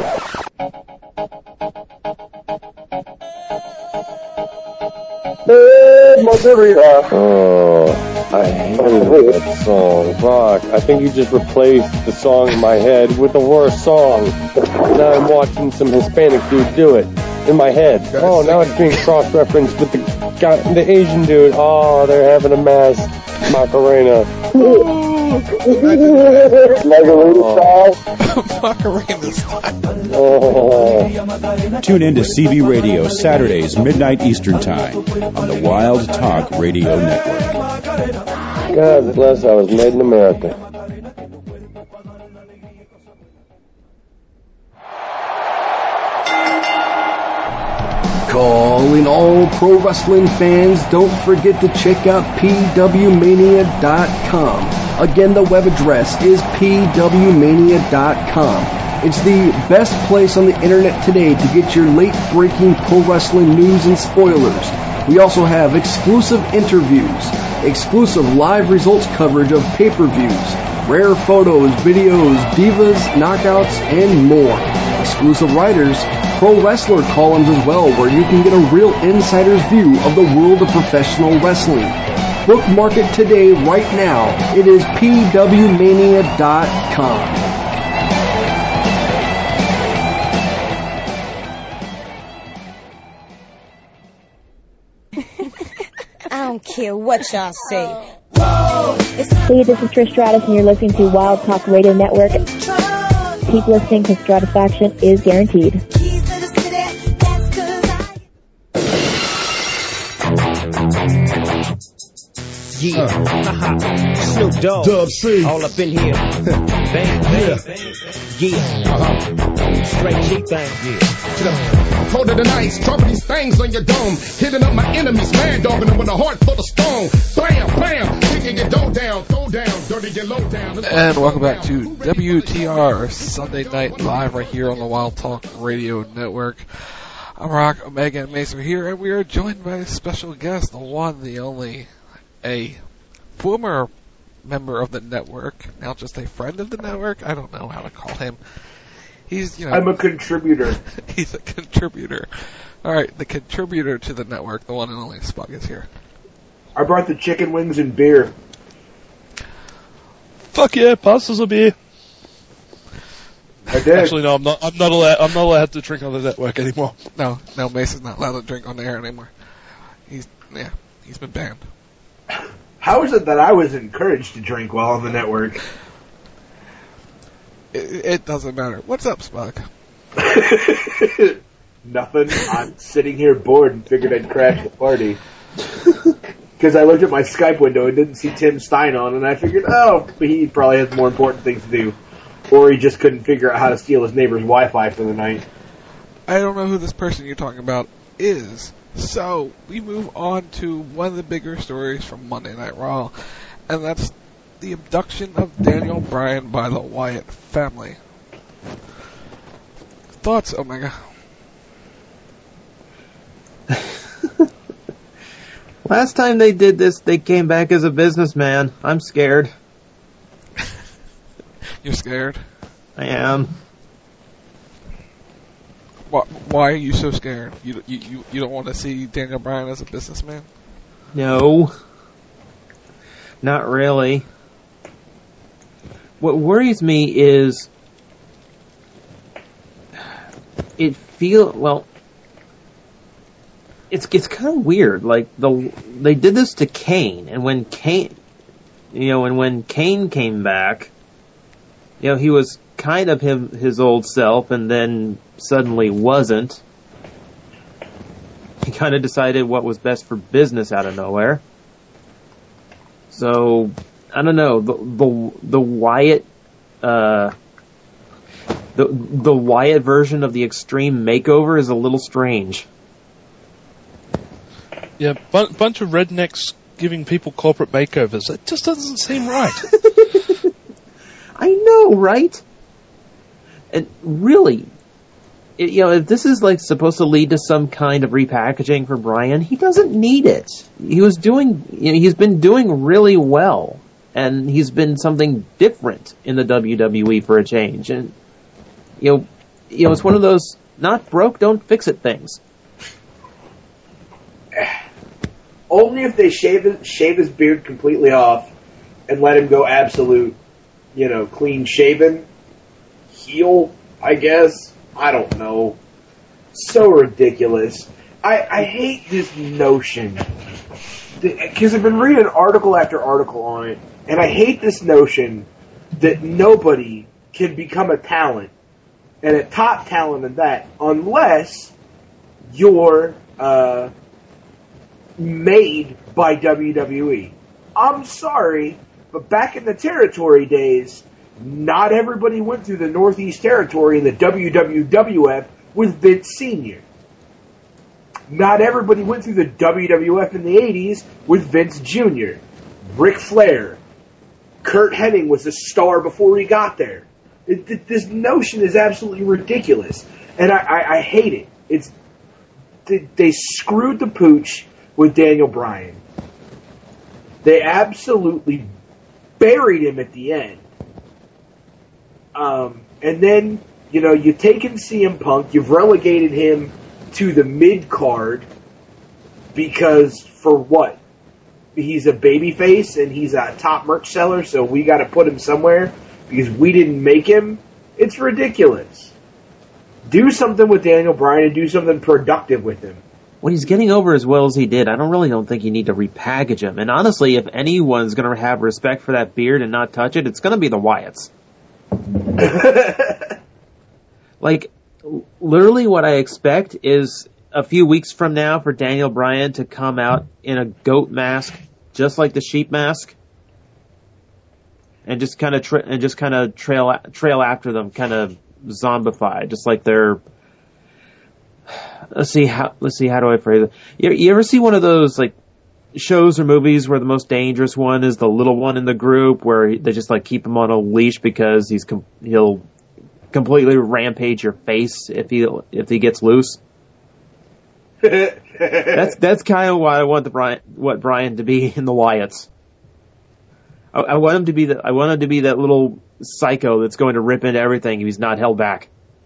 Oh, I hate that song. Rock, I think you just replaced the song in my head with the worst song. Now I'm watching some Hispanic dude do it in my head. Oh, now it's being cross-referenced with the guy, the Asian dude. Oh, they're having a mass Macarena. Margarita style? Macarena style. Oh. Tune in to C B Radio Saturdays, midnight Eastern Time on the Wild Talk Radio Network. God bless, I was made in America. Calling all pro wrestling fans, don't forget to check out P W mania dot com. Again, the web address is P W mania dot com. It's the best place on the internet today to get your late-breaking pro wrestling news and spoilers. We also have exclusive interviews, exclusive live results coverage of pay-per-views, rare photos, videos, divas, knockouts, and more. Exclusive writers, pro wrestler columns as well, where you can get a real insider's view of the world of professional wrestling. Bookmark it today, right now. It is P W mania dot com. I don't care what y'all say. Hey, this is Trish Stratus, and you're listening to Wild Talk Radio Network. Keep listening, because Stratisfaction is guaranteed. Yeah, haha, Snoop Dogg, Dub C, all up in here, bang, bang, yeah, uh-huh, straight G thing, yeah. Colder than ice, dropping these things on your dome, hitting up my enemies, mad dogging them with a heart full of stone. Blam, blam, kicking your dough down, throw down, dirty your low down. And welcome back to W T R Sunday Night Live right here on the Wild Talk Radio Network. I'm Rock, Omega, and Mason here, and we are joined by a special guest, the one, the only, a former member of the network, now just a friend of the network. I don't know how to call him. He's, you know, I'm a contributor. He's a contributor. All right, the contributor to the network, the one and only Spug is here. I brought the chicken wings and beer. Fuck yeah, pass us a beer. I did. Actually, no, I'm not. I'm not allowed. I'm not allowed to drink on the network anymore. No, no, Mason's not allowed to drink on the air anymore. He's yeah, he's been banned. How is it that I was encouraged to drink while on the network? It, it doesn't matter. What's up, Spug? Nothing. I'm sitting here bored and figured I'd crash the party. because I looked at my Skype window and didn't see Tim Stein on, and I figured, oh, he probably has more important things to do. Or he just couldn't figure out how to steal his neighbor's Wi-Fi for the night. I don't know who this person you're talking about is. So, we move on to one of the bigger stories from Monday Night Raw, and that's the abduction of Daniel Bryan by the Wyatt family. Thoughts, Omega? Last time they did this, they came back as a businessman. I'm scared. You're scared? I am. Why, why are you so scared? You, you you you don't want to see Daniel Bryan as a businessman? No. Not really. What worries me is it feel well it's it's kind of weird. Like the they did this to Kane, and when Kane you know, and when Kane came back, you know, he was kind of him his old self, and then suddenly wasn't. He kind of decided what was best for business out of nowhere. So I don't know, the the the Wyatt uh the the Wyatt version of the Extreme Makeover is a little strange. Yeah, bu- bunch of rednecks giving people corporate makeovers. It just doesn't seem right. I know, right? And really, it, you know, if this is like supposed to lead to some kind of repackaging for Bryan, he doesn't need it. He was doing, you know, he's been doing really well, and he's been something different in the W W E for a change. And you know, you know, it's one of those not broke, don't fix it things. Only if they shave his, shave his beard completely off and let him go absolute, you know, clean shaven, heel, I guess. I don't know. So ridiculous. I, I hate this notion. Because I've been reading article after article on it, and I hate this notion that nobody can become a talent, and a top talent at that, unless you're uh, made by W W E. I'm sorry, but back in the territory days, not everybody went through the Northeast Territory in the W W F with Vince Senior Not everybody went through the W W F in the eighties with Vince Junior Ric Flair. Kurt Hennig was a star before he got there. It, it, this notion is absolutely ridiculous, and I, I, I hate it. It's they, they screwed the pooch with Daniel Bryan. They absolutely buried him at the end. Um, and then, you know, you've taken C M Punk, you've relegated him to the mid-card because, for what? He's a babyface and he's a top merch seller, so we got to put him somewhere because we didn't make him? It's ridiculous. Do something with Daniel Bryan and do something productive with him. When he's getting over as well as he did, I don't really don't think you need to repackage him. And honestly, if anyone's going to have respect for that beard and not touch it, it's going to be the Wyatts. Like, literally what I expect is a few weeks from now for Daniel Bryan to come out in a goat mask, just like the sheep mask, and just kind of tra- and just kind of trail trail after them, kind of zombified, just like they're. Let's see how. Let's see how do I phrase it. You, you ever see one of those like shows or movies where the most dangerous one is the little one in the group, where they just like keep him on a leash because he's com- he'll completely rampage your face if he if he gets loose. that's that's kind of why I want the Bryan, what Bryan to be in the Wyatts. I, I want him to be the I want him to be that little psycho that's going to rip into everything if he's not held back.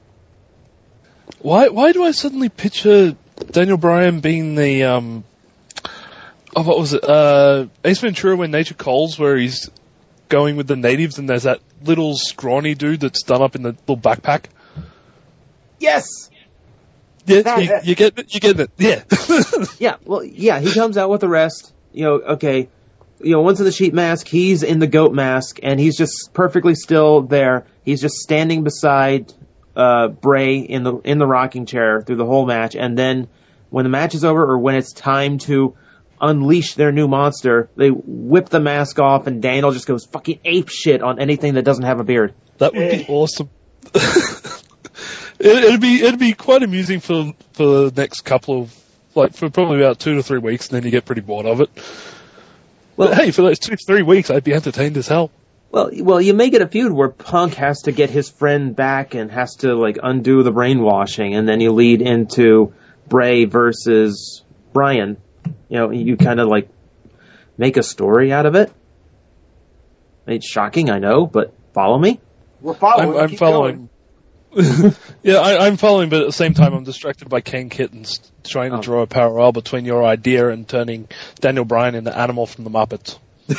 Why why do I suddenly picture Daniel Bryan being the um oh what was it uh Ace Ventura when Nature Calls, where he's going with the natives and there's that little scrawny dude that's done up in the little backpack? Yes. Yeah, you, you get it. You get it. Yeah. yeah. Well, yeah. He comes out with the rest. You know. Okay. You know. One's in the sheep mask. He's in the goat mask, and he's just perfectly still there. He's just standing beside uh, Bray in the in the rocking chair through the whole match. And then when the match is over, or when it's time to unleash their new monster. They whip the mask off, and Daniel just goes fucking ape shit on anything that doesn't have a beard. That would be awesome. it, it'd be it'd be quite amusing for for the next couple of like for probably about two to three weeks, and then you get pretty bored of it. Well, but hey, for those two to three weeks, I'd be entertained as hell. Well, well, you make it a feud where Punk has to get his friend back and has to like undo the brainwashing, and then you lead into Bray versus Bryan. You know, you kind of like make a story out of it. It's shocking, I know, but follow me. We're following. I'm, I'm following. yeah, I, I'm following, but at the same time, I'm distracted by Kane Kittens trying to oh. draw a parallel between your idea and turning Daniel Bryan into Animal from the Muppets.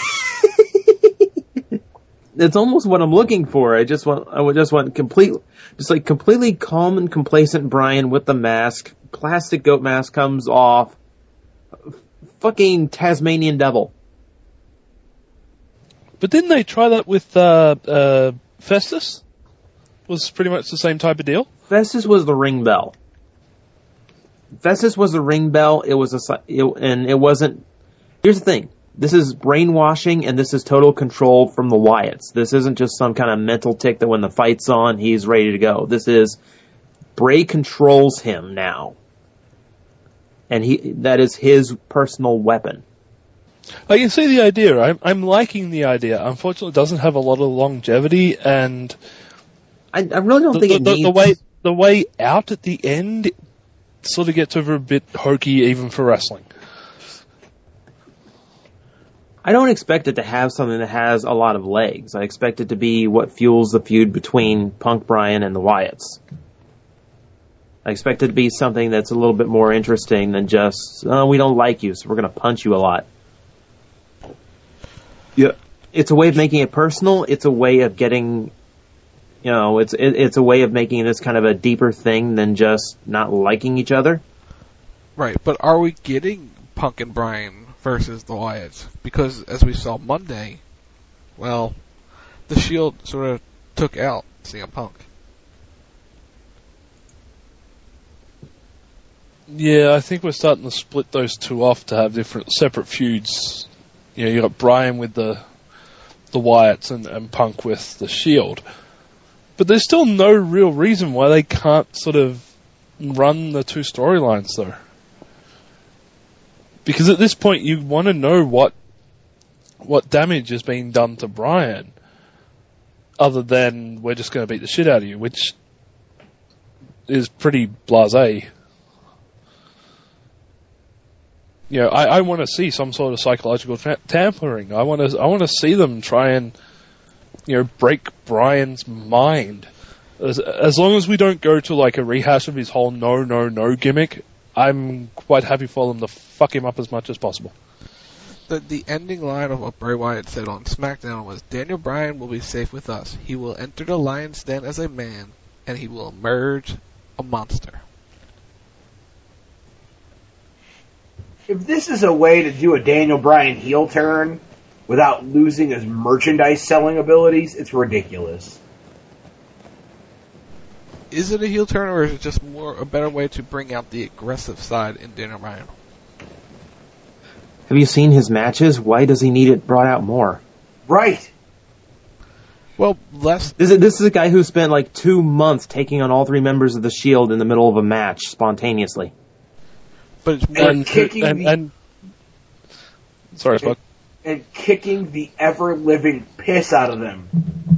It's almost what I'm looking for. I just want, I would just want complete, just like completely calm and complacent Bryan with the mask. Plastic goat mask comes off. Fucking Tasmanian devil. But didn't they try that with uh, uh, Festus? Was pretty much the same type of deal. Festus was the ring bell. Festus was the ring bell. It was a, it, and it wasn't. Here's the thing. This is brainwashing, and this is total control from the Wyatts. This isn't just some kind of mental tick that when the fight's on, he's ready to go. This is Bray controls him now, and he that is his personal weapon. I can see the idea. I'm, I'm liking the idea. Unfortunately, it doesn't have a lot of longevity, and I, I really don't the, think the, it the, needs... the way the way out at the end sort of gets over a bit hokey, even for wrestling. I don't expect it to have something that has a lot of legs. I expect it to be what fuels the feud between Punk, Bryan, and the Wyatts. I expect it to be something that's a little bit more interesting than just, oh, we don't like you, so we're going to punch you a lot. Yeah. It's a way of making it personal. It's a way of getting, you know, it's it, it's a way of making this kind of a deeper thing than just not liking each other. Right, but are we getting Punk and Bryan versus the Wyatts? Because as we saw Monday, well, the Shield sort of took out C M Punk. Yeah, I think we're starting to split those two off to have different, separate feuds. You know, you got Bryan with the the Wyatts and, and Punk with the Shield. But there's still no real reason why they can't sort of run the two storylines, though. Because at this point, you want to know what what damage is being done to Bryan, other than we're just going to beat the shit out of you, which is pretty blasé. You know, I, I want to see some sort of psychological tra- tampering. I want to I want to see them try and, you know, break Bryan's mind. As, as long as we don't go to like a rehash of his whole no, no, no gimmick, I'm quite happy for them to fuck him up as much as possible. The, the ending line of what Bray Wyatt said on SmackDown was, Daniel Bryan will be safe with us. He will enter the lion's den as a man, and he will emerge a monster. If this is a way to do a Daniel Bryan heel turn without losing his merchandise selling abilities, it's ridiculous. Is it a heel turn, or is it just more a better way to bring out the aggressive side in Daniel Bryan? Have you seen his matches? Why does he need it brought out more? Right. Well, less... This is, this is a guy who spent like two months taking on all three members of the Shield in the middle of a match spontaneously. But it's more and kicking and, the... and, sorry, and, and kicking the ever-living piss out of them.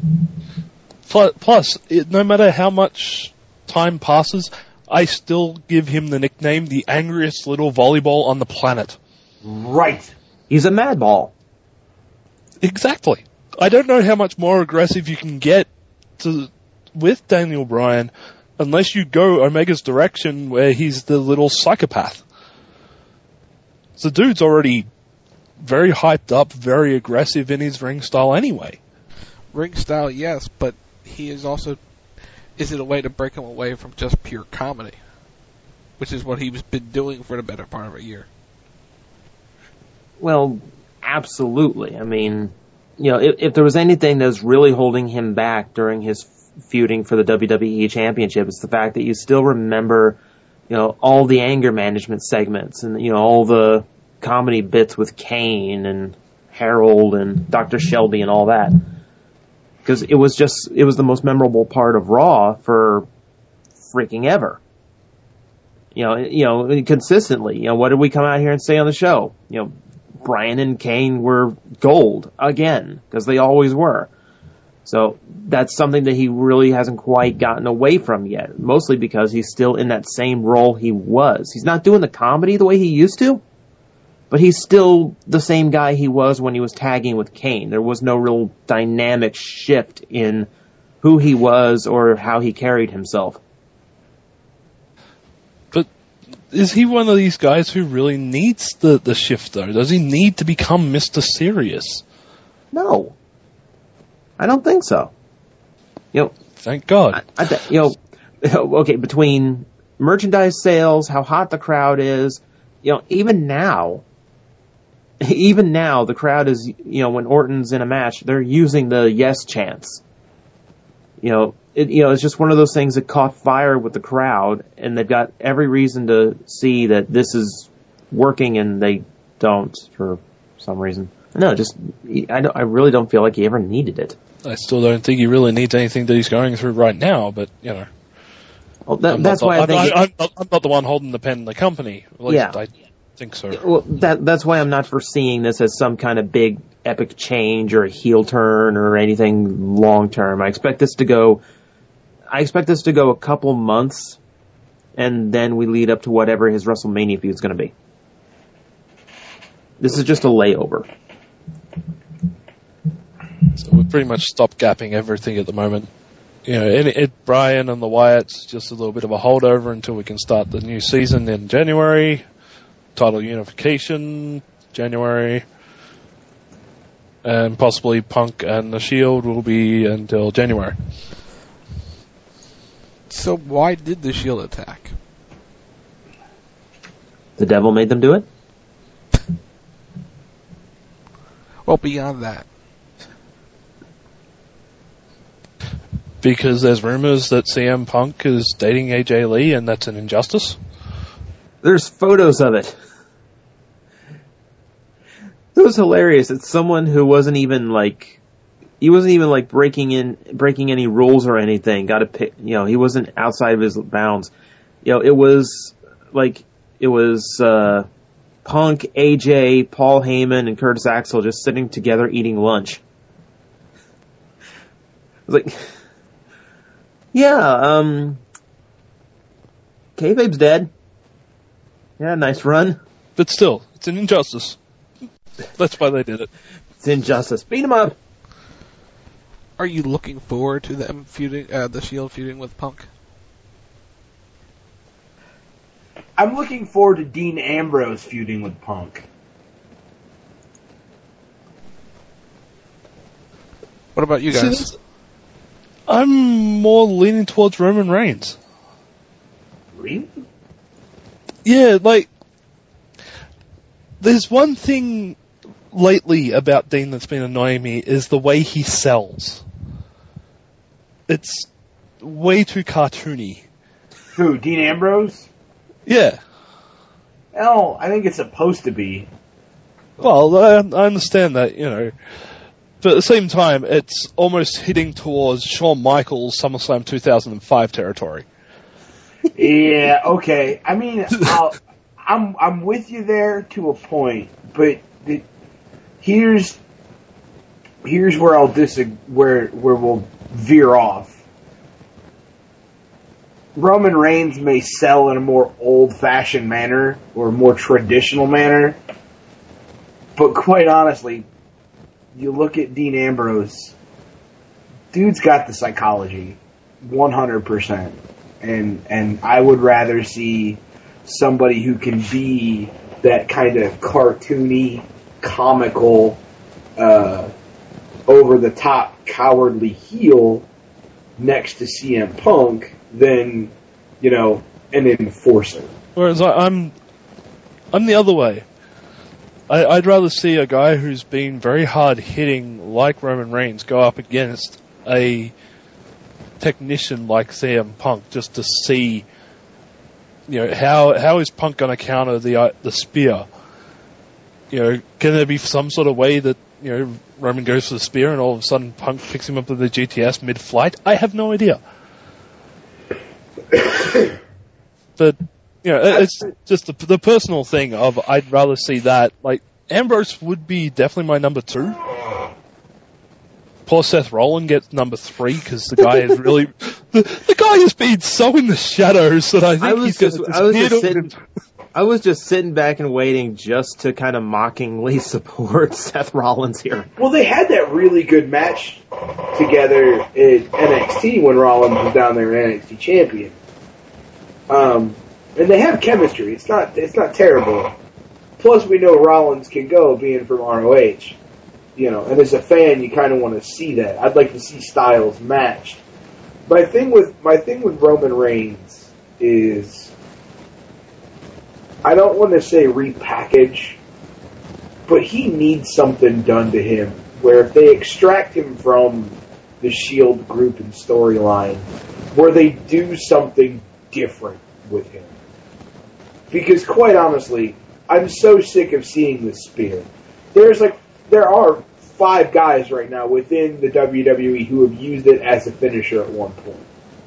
Plus, it, no matter how much time passes, I still give him the nickname the angriest little volleyball on the planet. Right. He's a madball. Exactly. I don't know how much more aggressive you can get to with Daniel Bryan unless you go Omega's direction where he's the little psychopath. The dude's already very hyped up, very aggressive in his ring style anyway. Ring style, yes, but he is also... Is it a way to break him away from just pure comedy? Which is what he's been doing for the better part of a year. Well, absolutely. I mean, you know, if, if there was anything that was really holding him back during his feuding for the W W E Championship, it's the fact that you still remember, you know, all the anger management segments and, you know, all the comedy bits with Kane and Harold and Doctor Shelby and all that. Because it was just, it was the most memorable part of Raw for freaking ever. You know, you know, consistently. You know, what did we come out here and say on the show? You know, Bryan and Kane were gold again, because they always were. So that's something that he really hasn't quite gotten away from yet, mostly because he's still in that same role he was. He's not doing the comedy the way he used to, but he's still the same guy he was when he was tagging with Kane. There was no real dynamic shift in who he was or how he carried himself. But is he one of these guys who really needs the, the shift, though? Does he need to become Mister Serious? No. I don't think so. You know, thank God. I, I, you know, okay, between merchandise sales, how hot the crowd is, you know, even now, even now, the crowd is, you know, when Orton's in a match, they're using the yes chants. You know, it, you know, it's just one of those things that caught fire with the crowd, and they've got every reason to see that this is working, and they don't for some reason. No, just I don't. I really don't feel like he ever needed it. I still don't think he really needs anything that he's going through right now. But you know, well, that, that's the, why I I'm, think I'm, it, I'm, not, I'm not the one holding the pen in the company. At least yeah, I think so. Well, that that's why I'm not foreseeing this as some kind of big epic change or a heel turn or anything long term. I expect this to go. I expect this to go a couple months, and then we lead up to whatever his WrestleMania feud is going to be. This is just a layover. So we've pretty much stopped gapping everything at the moment. You know, it, it, Bryan and the Wyatts, just a little bit of a holdover until we can start the new season in January. Title unification, January. And possibly Punk and the Shield will be until January. So why did the Shield attack? The devil made them do it? Well, beyond that. Because there's rumors that C M Punk is dating A J Lee, and that's an injustice? There's photos of it. It was hilarious. It's someone who wasn't even like, he wasn't even like breaking in, breaking any rules or anything. Got to pick, you know, he wasn't outside of his bounds. You know, it was like, it was, uh, Punk, A J, Paul Heyman, and Curtis Axel just sitting together eating lunch. I was like, yeah, um, kayfabe's dead. Yeah, nice run. But still, it's an injustice. That's why they did it. It's injustice. Beat him up. Are you looking forward to them feuding, uh, the Shield feuding with Punk? I'm looking forward to Dean Ambrose feuding with Punk. What about you guys? See, I'm more leaning towards Roman Reigns. Really? Yeah, like, there's one thing lately about Dean that's been annoying me is the way he sells. It's way too cartoony. Who, Dean Ambrose? Yeah. Oh, I think it's supposed to be. Well, I, I understand that, you know. But at the same time, it's almost hitting towards Shawn Michaels SummerSlam two thousand five territory. Yeah, okay. I mean, I'll, I'm I'm with you there to a point, but the, here's here's where I'll disagree, where where we'll veer off. Roman Reigns may sell in a more old-fashioned manner or a more traditional manner, but quite honestly, you look at Dean Ambrose, dude's got the psychology, one hundred percent. And and I would rather see somebody who can be that kind of cartoony, comical, uh, over-the-top, cowardly heel next to C M Punk than, you know, an enforcer. Whereas I, I'm, I'm the other way. I, I'd rather see a guy who's been very hard hitting, like Roman Reigns, go up against a technician like C M Punk, just to see, you know, how how is Punk going to counter the uh, the spear, you know, can there be some sort of way that, you know, Roman goes for the spear and all of a sudden Punk picks him up with the G T S mid-flight? I have no idea. But, you know, it's just the, the personal thing of I'd rather see that. Like, Ambrose would be definitely my number two. Poor Seth Rollins gets number three because the guy is really the, the guy has been so in the shadows that I think I was he's just, gonna I was just disappear sitting, I was just sitting back and waiting just to kind of mockingly support Seth Rollins here. Well, they had that really good match together in N X T when Rollins was down there N X T champion. Um, and they have chemistry. It's not, it's not terrible. Plus, we know Rollins can go, being from R O H. You know, and as a fan, you kind of want to see that. I'd like to see styles matched. My thing with my thing with Roman Reigns is, I don't want to say repackage, but he needs something done to him. Where if they extract him from the Shield group and storyline, where they do something different with him. Because quite honestly, I'm so sick of seeing this spear. There's like there are five guys right now within the W W E who have used it as a finisher at one point.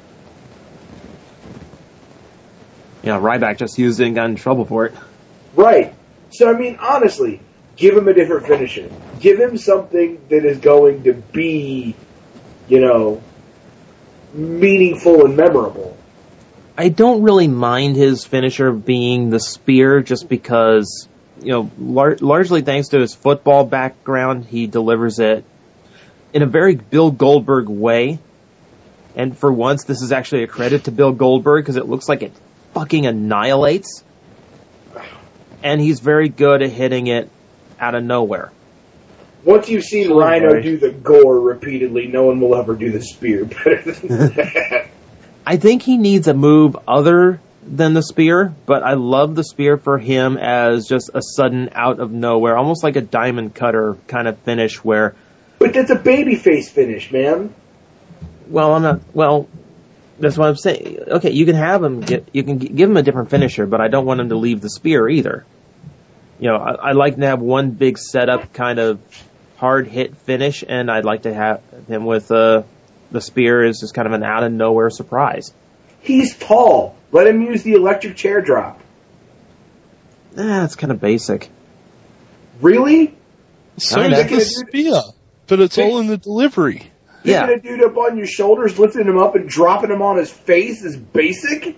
Yeah, Ryback just used it and got in trouble for it. Right. So, I mean, honestly, give him a different finisher. Give him something that is going to be, you know, meaningful and memorable. I don't really mind his finisher being the spear just because, you know, lar- largely thanks to his football background, he delivers it in a very Bill Goldberg way. And for once, this is actually a credit to Bill Goldberg because it looks like it fucking annihilates. And he's very good at hitting it out of nowhere. Once you've seen Rhino do the gore repeatedly, no one will ever do the spear better than that. I think he needs a move other than the spear, but I love the spear for him as just a sudden out of nowhere, almost like a diamond cutter kind of finish where... But that's a babyface finish, man. Well, I'm not... Well, that's what I'm saying. Okay, you can have him... Get, you can give him a different finisher, but I don't want him to leave the spear either. You know, I, I like to have one big setup kind of hard hit finish, and I'd like to have him with uh, the spear as just kind of an out of nowhere surprise. He's tall. Let him use the electric chair drop. Ah, it's kind of basic. Really? So is the spear, but it's all in the delivery. Picking a dude up on your shoulders, lifting him up, and dropping him on his face is basic?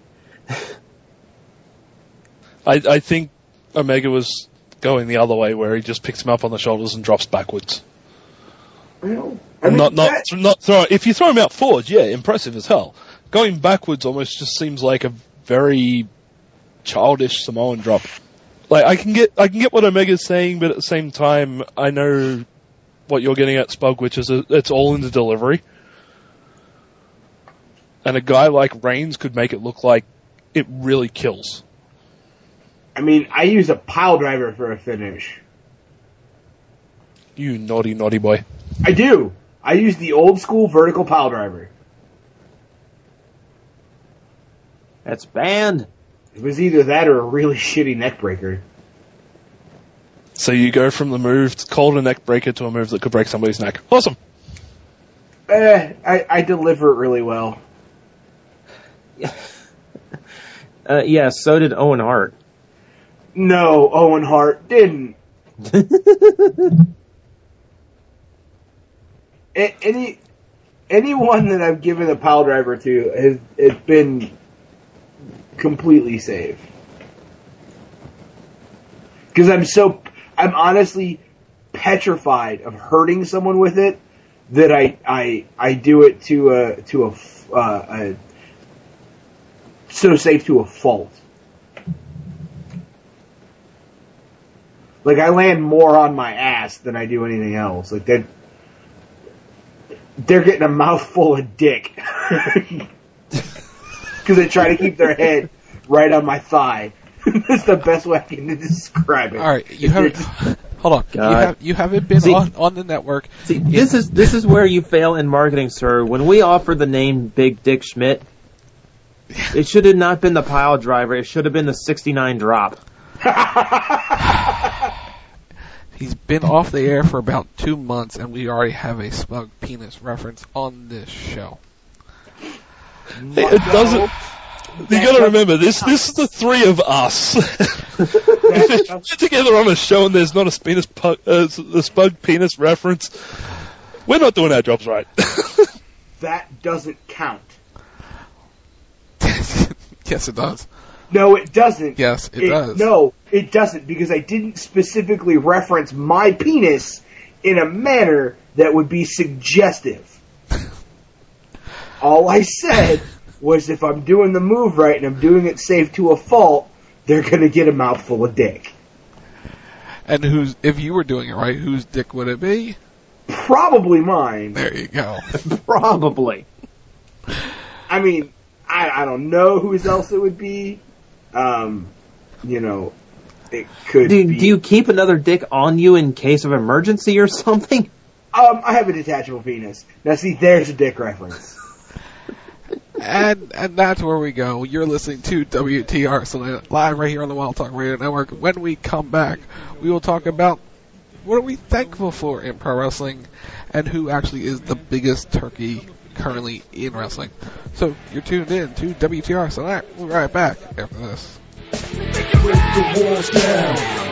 I, I think Omega was going the other way, where he just picks him up on the shoulders and drops backwards. Well, I mean, not, not, that... not throw. If you throw him out forward, yeah, impressive as hell. Going backwards almost just seems like a very childish Samoan drop. Like I can get, I can get what Omega's saying, but at the same time, I know what you're getting at, Spug, which is a, it's all in the delivery. And a guy like Reigns could make it look like it really kills. I mean, I use a pile driver for a finish. You naughty, naughty boy. I do. I use the old school vertical pile driver. That's banned. It was either that or a really shitty neck breaker. So you go from the move called a neck breaker to a move that could break somebody's neck. Awesome. Eh, I, I deliver it really well. uh, yeah, so did Owen Hart. No, Owen Hart didn't. Any anyone that I've given a pile driver to has it's been completely safe. Because I'm so I'm honestly petrified of hurting someone with it that I I I do it to a to a, uh, a so safe to a fault. Like I land more on my ass than I do anything else. Like that. They're getting a mouthful of dick. Because they try to keep their head right on my thigh. That's the best way I can describe it. Alright, you haven't... Hold on. You, have, you haven't been see, on, on the network. See, this is this is where you fail in marketing, sir. When we offer the name Big Dick Schmidt, it should have not been the pile driver. It should have been the sixty-nine drop. He's been off the air for about two months, and we already have a smug penis reference on this show. It doesn't. You got to remember this. This is the three of us. If we're together on a show and there's not a penis, pu- uh, a smug penis reference, we're not doing our jobs right. That doesn't count. Yes, it does. No, it doesn't. Yes, it, it does. No, it doesn't, because I didn't specifically reference my penis in a manner that would be suggestive. All I said was if I'm doing the move right and I'm doing it safe to a fault, they're going to get a mouthful of dick. And who's, if you were doing it right, whose dick would it be? Probably mine. There you go. Probably. I mean, I, I don't know whose else it would be. Um, you know, it could do, be. Do you keep another dick on you in case of emergency or something? Um, I have a detachable penis. Now see, there's a dick reference. And and that's where we go. You're listening to W T R live right here on the Wild Talk Radio Network. When we come back, we will talk about what are we thankful for in pro wrestling and who actually is the biggest turkey currently in wrestling. So you're tuned in to W T R. So we'll be right back after this. Break the walls down.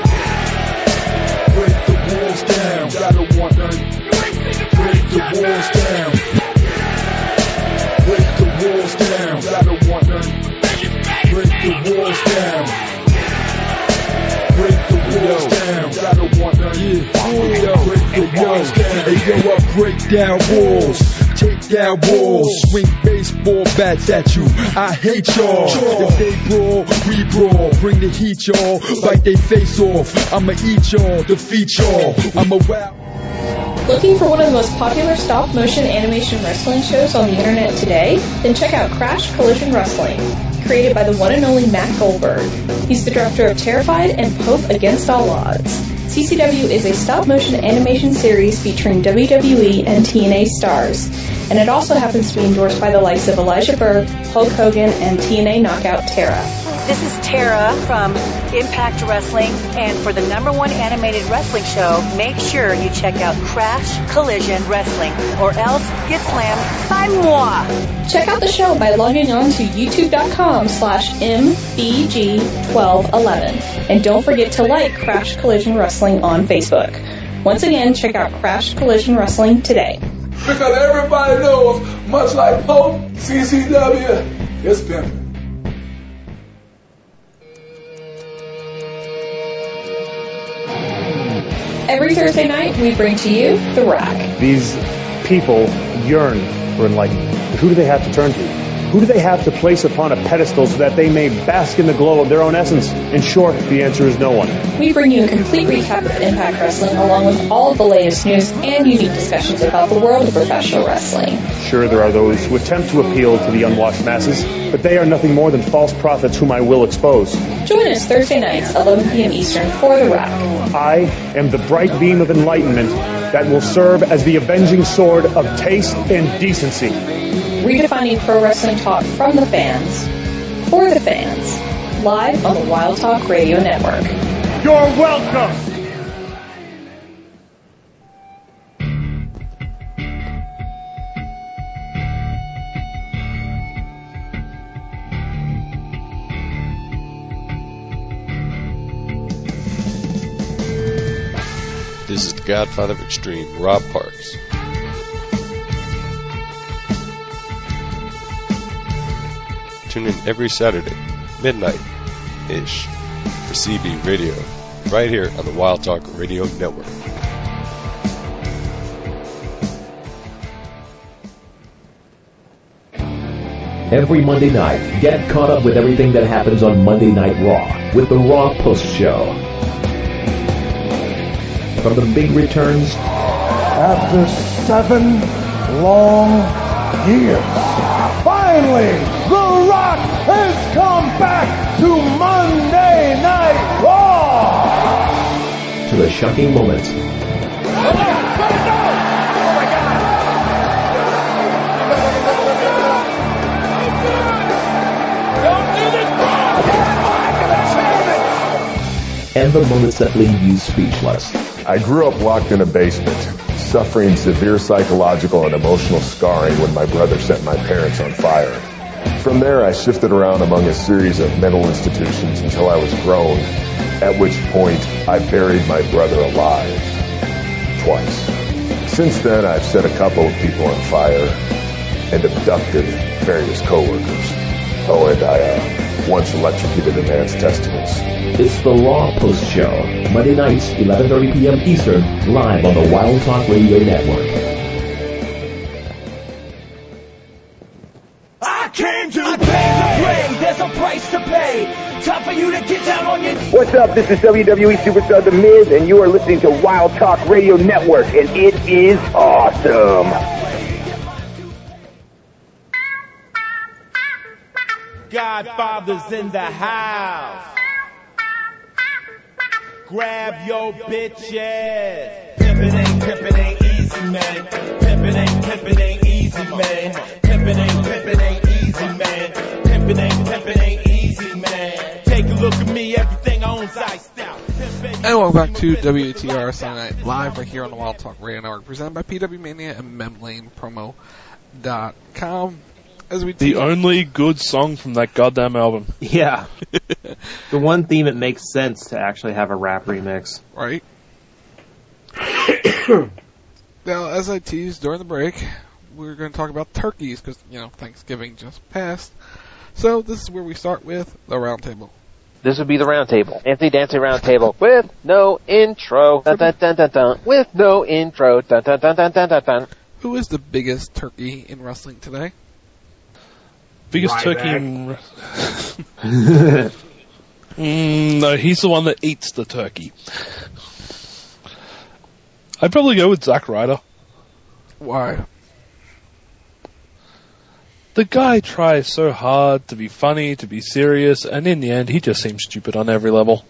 Break the walls down. Gotta want none. Break the walls down. Break the walls down. Gotta want none. Break the walls down. Break the walls down. Gotta want none. Yeah. Break the walls down. Hey yo, I break down walls. Take down walls, swing baseball bats at you. I hate y'all. If they brawl, we brawl. Bring the heat, y'all. Bite they face off. I'ma eat y'all, defeat y'all. I'ma wow. Looking for one of the most popular stop-motion animation wrestling shows on the internet today? Then check out Crash Collision Wrestling, created by the one and only Matt Goldberg. He's the director of Terrified and Pope Against All Odds. C C W is a stop-motion animation series featuring W W E and T N A stars, and it also happens to be endorsed by the likes of Elijah Burke, Hulk Hogan, and T N A knockout Tara. This is Tara from Impact Wrestling, and for the number one animated wrestling show, make sure you check out Crash Collision Wrestling, or else get slammed by moi. Check out the show by logging on to youtube.com slash mbg1211, and don't forget to like Crash Collision Wrestling on Facebook. Once again, check out Crash Collision Wrestling today. Because everybody knows, much like Pope, C C W is pimping. Every Thursday night, we bring to you The Rack. These people yearn for enlightenment. But who do they have to turn to? Who do they have to place upon a pedestal so that they may bask in the glow of their own essence? In short, the answer is no one. We bring you a complete recap of Impact Wrestling along with all of the latest news and unique discussions about the world of professional wrestling. Sure, there are those who attempt to appeal to the unwashed masses, but they are nothing more than false prophets whom I will expose. Join us Thursday nights, eleven p.m. Eastern, for The Rack. I am the bright beam of enlightenment that will serve as the avenging sword of taste and decency. Redefining pro wrestling talk from the fans, for the fans, live on the Wild Talk Radio Network. You're welcome! This is the Godfather of Extreme, Rob Parks. Tune in every Saturday, midnight-ish, for C B Radio, right here on the Wild Talk Radio Network. Every Monday night, get caught up with everything that happens on Monday Night Raw with the Raw Post Show. From the big returns, after seven long years, finally, The Rock has come back to Monday Night Raw! To the shocking moments. And the moments that leave you speechless. I grew up locked in a basement, suffering severe psychological and emotional scarring when my brother set my parents on fire. From there, I shifted around among a series of mental institutions until I was grown, at which point I buried my brother alive. Twice. Since then, I've set a couple of people on fire and abducted various coworkers. Oh, and I uh, once electrocuted a man's testicles. It's the Raw Post Show, Monday nights, eleven thirty p.m. Eastern, live on the Wild Talk Radio Network. I came to I came to play. There's a price to pay. Time for you to get down on your knees. What's up? This is W W E Superstar The Miz, and you are listening to Wild Talk Radio Network, and it is awesome. Godfather's in the house. Grab your bitches. Pimpin' ain't, pimpin' ain't easy, man. Pimpin' ain't, pimpin' ain't easy, man. Pimpin' ain't, pimpin' ain't easy, man. Pimpin' ain't, pimpin' ain't easy, man. Take a look at me, everything I own's iced out. And welcome back to W T R Sunday Night Live right here on the Wild Talk Radio Network, presented by P W Mania and Memlane Promo dot com. As we the only good song from that goddamn album. Yeah. The one theme it makes sense to actually have a rap remix. Right. Now, as I teased during the break, we're going to talk about turkeys because, you know, Thanksgiving just passed. So this is where we start with the round table. This would be the round table. Anthony Dancing round table with no intro. Dun, dun, dun, dun, dun, with no intro. Dun, dun, dun, dun, dun, dun, dun. Who is the biggest turkey in wrestling today? Biggest Ryback. turkey in... mm, no, he's the one that eats the turkey. I'd probably go with Zack Ryder. Why? The guy tries so hard to be funny, to be serious, and in the end, he just seems stupid on every level.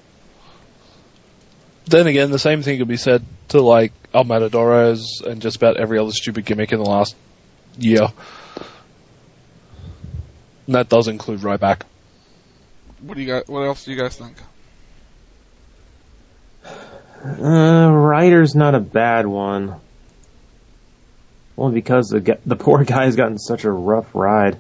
Then again, the same thing could be said to, like, El Matadores and just about every other stupid gimmick in the last year. And that does include Ryback. What do you got? What else do you guys think? Uh, Ryder's not a bad one. Only because the the poor guy's gotten such a rough ride.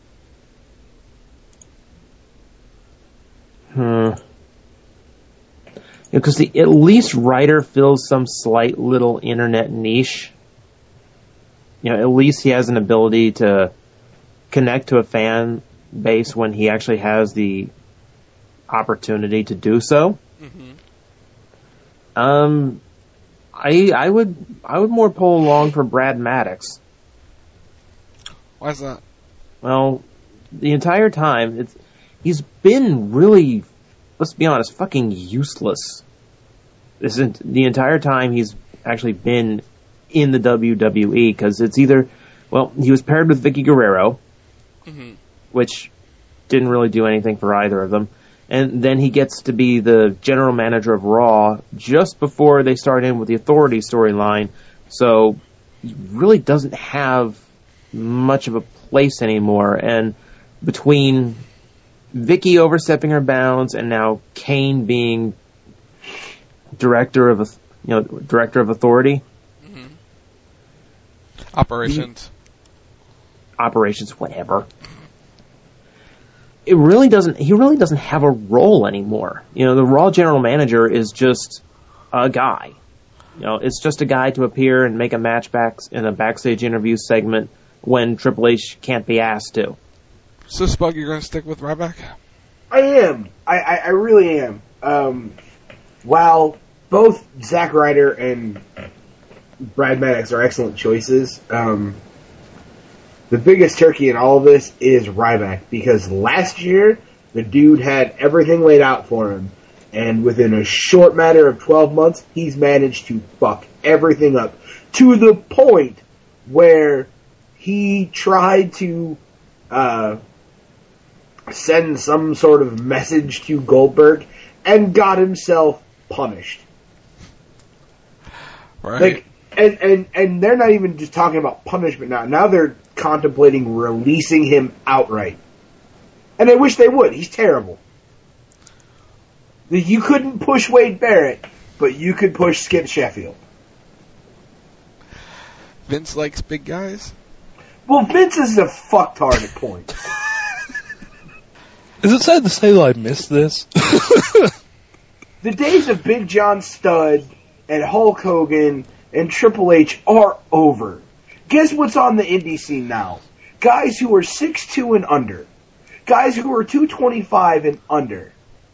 Hmm. Because yeah, at least Ryder fills some slight little internet niche. You know, at least he has an ability to connect to a fan base when he actually has the opportunity to do so. Mm-hmm. Um, I I would I would more pull along for Brad Maddox. Why is that? Well, the entire time it's he's been really, let's be honest, fucking useless. This isn't the entire time he's actually been in the W W E, because it's either, well, he was paired with Vicky Guerrero, mm-hmm. which didn't really do anything for either of them. And then he gets to be the general manager of Raw just before they start in with the Authority storyline. So he really doesn't have much of a place anymore. And between Vicky overstepping her bounds and now Kane being director of, you know, director of Authority, mm-hmm. operations, he, operations, whatever. It really doesn't, he really doesn't have a role anymore. You know, the Raw general manager is just a guy. You know, it's just a guy to appear and make a match back in a backstage interview segment when Triple H can't be asked to. So, Spug, you're going to stick with Ryback? I am. I, I, I really am. Um, while both Zack Ryder and Brad Maddox are excellent choices, um, the biggest turkey in all of this is Ryback, because last year the dude had everything laid out for him, and within a short matter of twelve months, he's managed to fuck everything up to the point where he tried to uh, send some sort of message to Goldberg and got himself punished. Right. Like, and, and, and they're not even just talking about punishment now. Now they're contemplating releasing him outright. And I wish they would. He's terrible. You couldn't push Wade Barrett but you could push Skip Sheffield. Vince likes big guys? Well, Vince is a fucktard at points. Is it sad to say that I missed this? The days of Big John Studd and Hulk Hogan and Triple H are over. Guess what's on the indie scene now? Guys who are six two and under. Guys who are two twenty-five and under.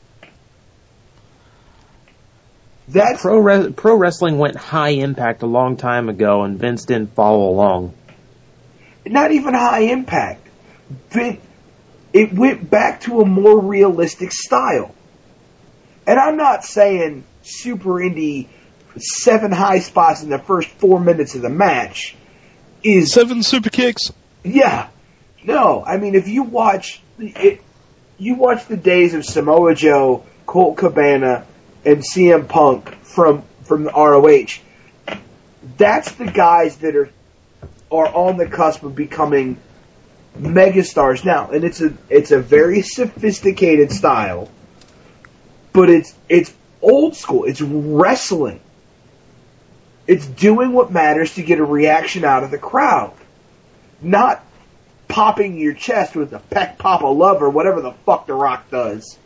That's pro re- pro wrestling went high impact a long time ago, and Vince didn't follow along. Not even high impact. Vin- It went back to a more realistic style. And I'm not saying super indie, seven high spots in the first four minutes of the match is... Seven super kicks? Yeah. No, I mean, if you watch... it, you watch the days of Samoa Joe, Colt Cabana, and C M Punk from, from the R O H, that's the guys that are are on the cusp of becoming megastars now, and it's a it's a very sophisticated style, but it's it's old school. It's wrestling. It's doing what matters to get a reaction out of the crowd, not popping your chest with a peck pop of love or whatever the fuck The Rock does.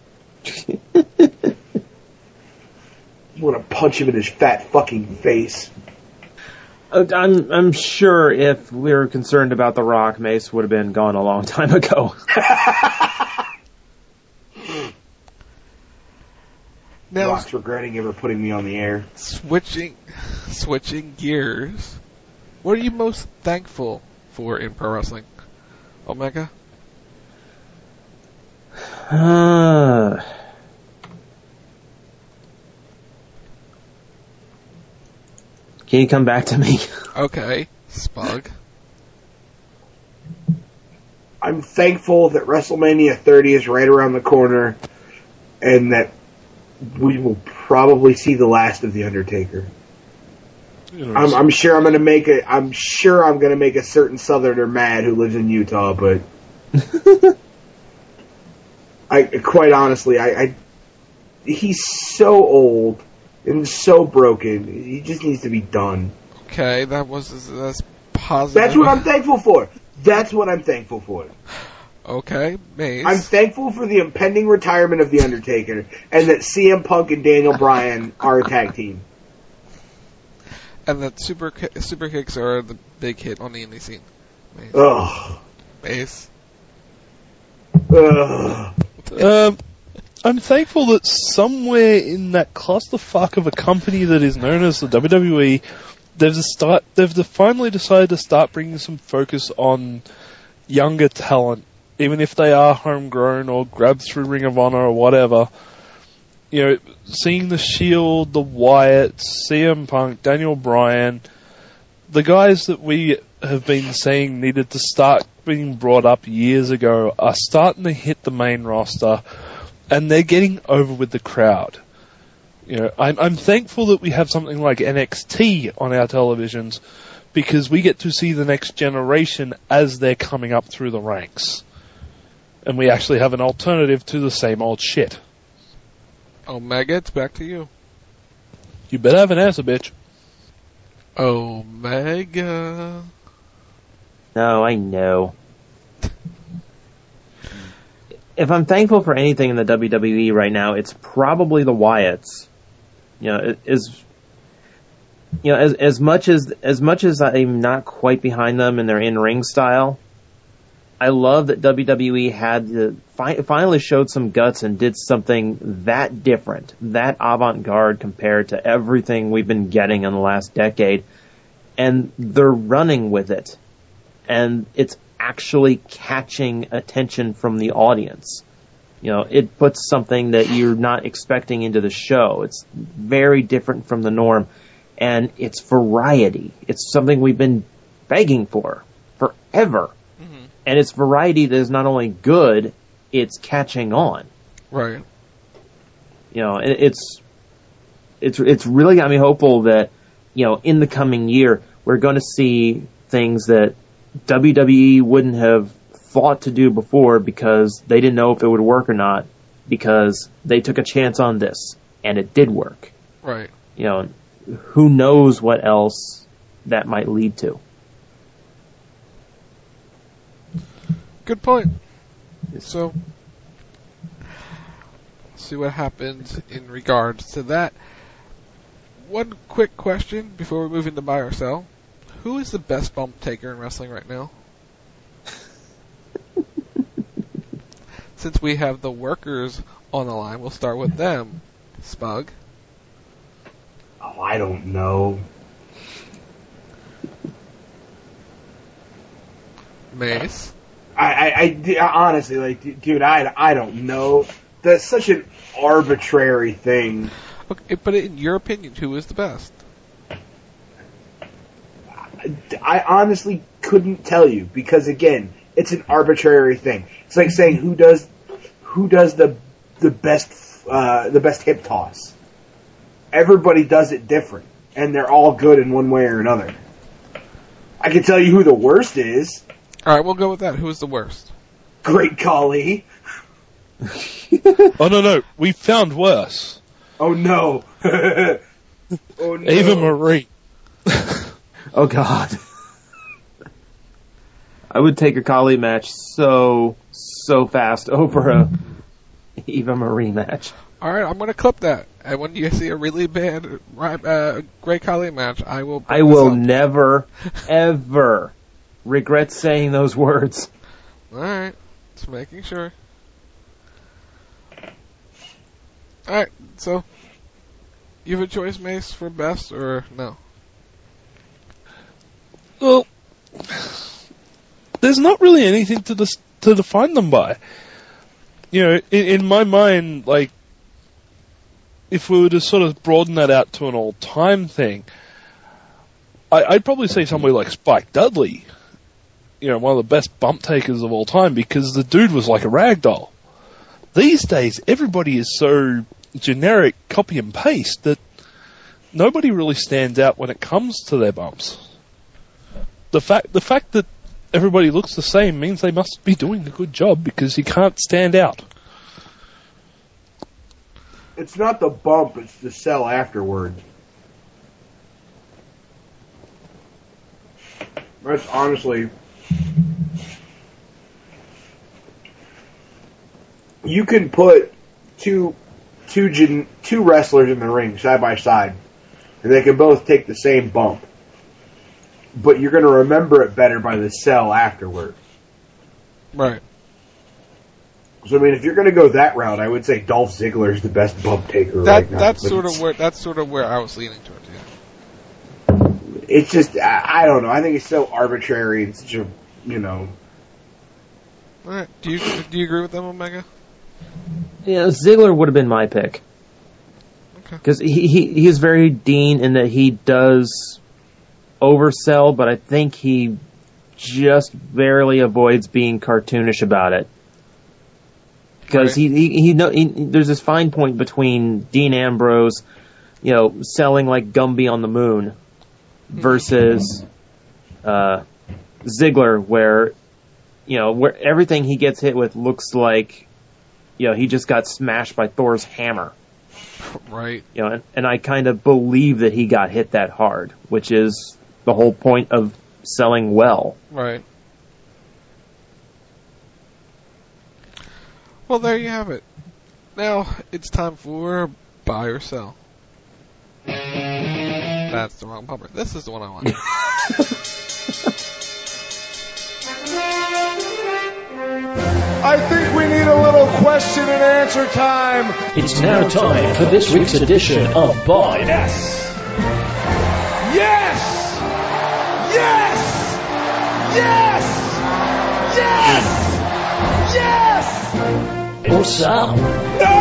I want to punch him in his fat fucking face. I'm I'm sure if we were concerned about The Rock, Mace would have been gone a long time ago. Now, Rock's regretting ever putting me on the air. Switching, switching gears. What are you most thankful for in pro wrestling, Omega? Uh, can you come back to me? Okay, Spug. I'm thankful that WrestleMania thirty is right around the corner, and that we will probably see the last of The Undertaker. I'm, I'm sure I'm going to make a. I'm sure I'm going to make a certain Southerner mad who lives in Utah, but I quite honestly, I, I he's so old and so broken. He just needs to be done. Okay, that was that's positive. That's what I'm thankful for. That's what I'm thankful for. Okay, Mace. I'm thankful for the impending retirement of The Undertaker, and that C M Punk and Daniel Bryan are a tag team. And that super ki- super kicks are the big hit on the indie scene. Mace. Ugh. Mace. Ugh. Um, I'm thankful that somewhere in that clusterfuck of a company that is known as the W W E, they've start they've finally decided to start bringing some focus on younger talent, even if they are homegrown or grabbed through Ring of Honor or whatever. You know, seeing the Shield, the Wyatts, C M Punk, Daniel Bryan, the guys that we have been saying needed to start being brought up years ago are starting to hit the main roster, and they're getting over with the crowd. You know, I'm, I'm thankful that we have something like N X T on our televisions, because we get to see the next generation as they're coming up through the ranks. And we actually have an alternative to the same old shit. Omega, it's back to you. You better have an answer, bitch. Omega. No, I know. If I'm thankful for anything in the W W E right now, it's probably the Wyatts. You know, it is. You know, as as much as as much as I'm not quite behind them in their in-ring style, I love that W W E had the, fi- finally showed some guts and did something that different, that avant-garde compared to everything we've been getting in the last decade, and they're running with it, and it's actually catching attention from the audience. You know, it puts something that you're not expecting into the show. It's very different from the norm, and it's variety. It's something we've been begging for forever. And it's variety that is not only good, it's catching on. Right. You know, it, it's it's it's really got me hopeful that, you know, in the coming year, we're going to see things that W W E wouldn't have thought to do before because they didn't know if it would work or not, because they took a chance on this, and it did work. Right. you know, who knows what else that might lead to. Good point. So, see what happens in regards to that. One quick question before we move into buy or sell. Who is the best bump taker in wrestling right now? Since we have the workers on the line, we'll start with them. Spug. Oh, I don't know. Mace. I, I, I honestly, like, dude, I, I don't know. That's such an arbitrary thing. Okay, but in your opinion, who is the best? I honestly couldn't tell you because, again, it's an arbitrary thing. It's like saying who does who does the the best uh, the best hip toss. Everybody does it different, and they're all good in one way or another. I can tell you who the worst is. All right, we'll go with that. Who is the worst? Great Khali. Oh no no, we found worse. Oh no. Oh no. Eva Marie. Oh God. I would take a Khali match so, so fast over a Eva Marie match. Alright, I'm gonna clip that. And when you see a really bad, uh, Great Khali match, I will... I will never, ever regret saying those words. Alright, just making sure. Alright, so, you have a choice, Mace, for best or no? Well, there's not really anything to dis- to define them by. You know, in, in my mind, like, if we were to sort of broaden that out to an all-time thing, I, I'd probably say somebody like Spike Dudley, you know, one of the best bump takers of all time, because the dude was like a ragdoll. These days, everybody is so generic copy and paste that nobody really stands out when it comes to their bumps. The fact the fact that everybody looks the same means they must be doing a good job because you can't stand out. It's not the bump, it's the sell afterward. That's honestly... You can put two two gen, two wrestlers in the ring side by side, and they can both take the same bump. But you're going to remember it better by the sell afterward. Right. So, I mean, if you're going to go that route, I would say Dolph Ziggler is the best bump taker That right now. that's But sort it's- of where that's sort of where I was leaning towards. Yeah. It's just, I, I don't know. I think it's so arbitrary and such a, you know. All right. Do you do you agree with them, Omega? Yeah, Ziggler would have been my pick. Okay. Because he, he he is very Dean in that he does oversell, but I think he just barely avoids being cartoonish about it. Because Right. he he, he, know, he there's this fine point between Dean Ambrose, you know, selling like Gumby on the moon, versus uh, Ziggler, where you know where everything he gets hit with looks like, you know, he just got smashed by Thor's hammer. Right. You know, and, and I kind of believe that he got hit that hard, which is the whole point of selling well. Right. Well, there you have it. Now it's time for buy or sell. That's the wrong bumper. This is the one I want. I think we need a little question and answer time. It's now time for this week's edition of Buy. Yes! Yes! Yes! Yes! Yes! Yes! Or sell. No!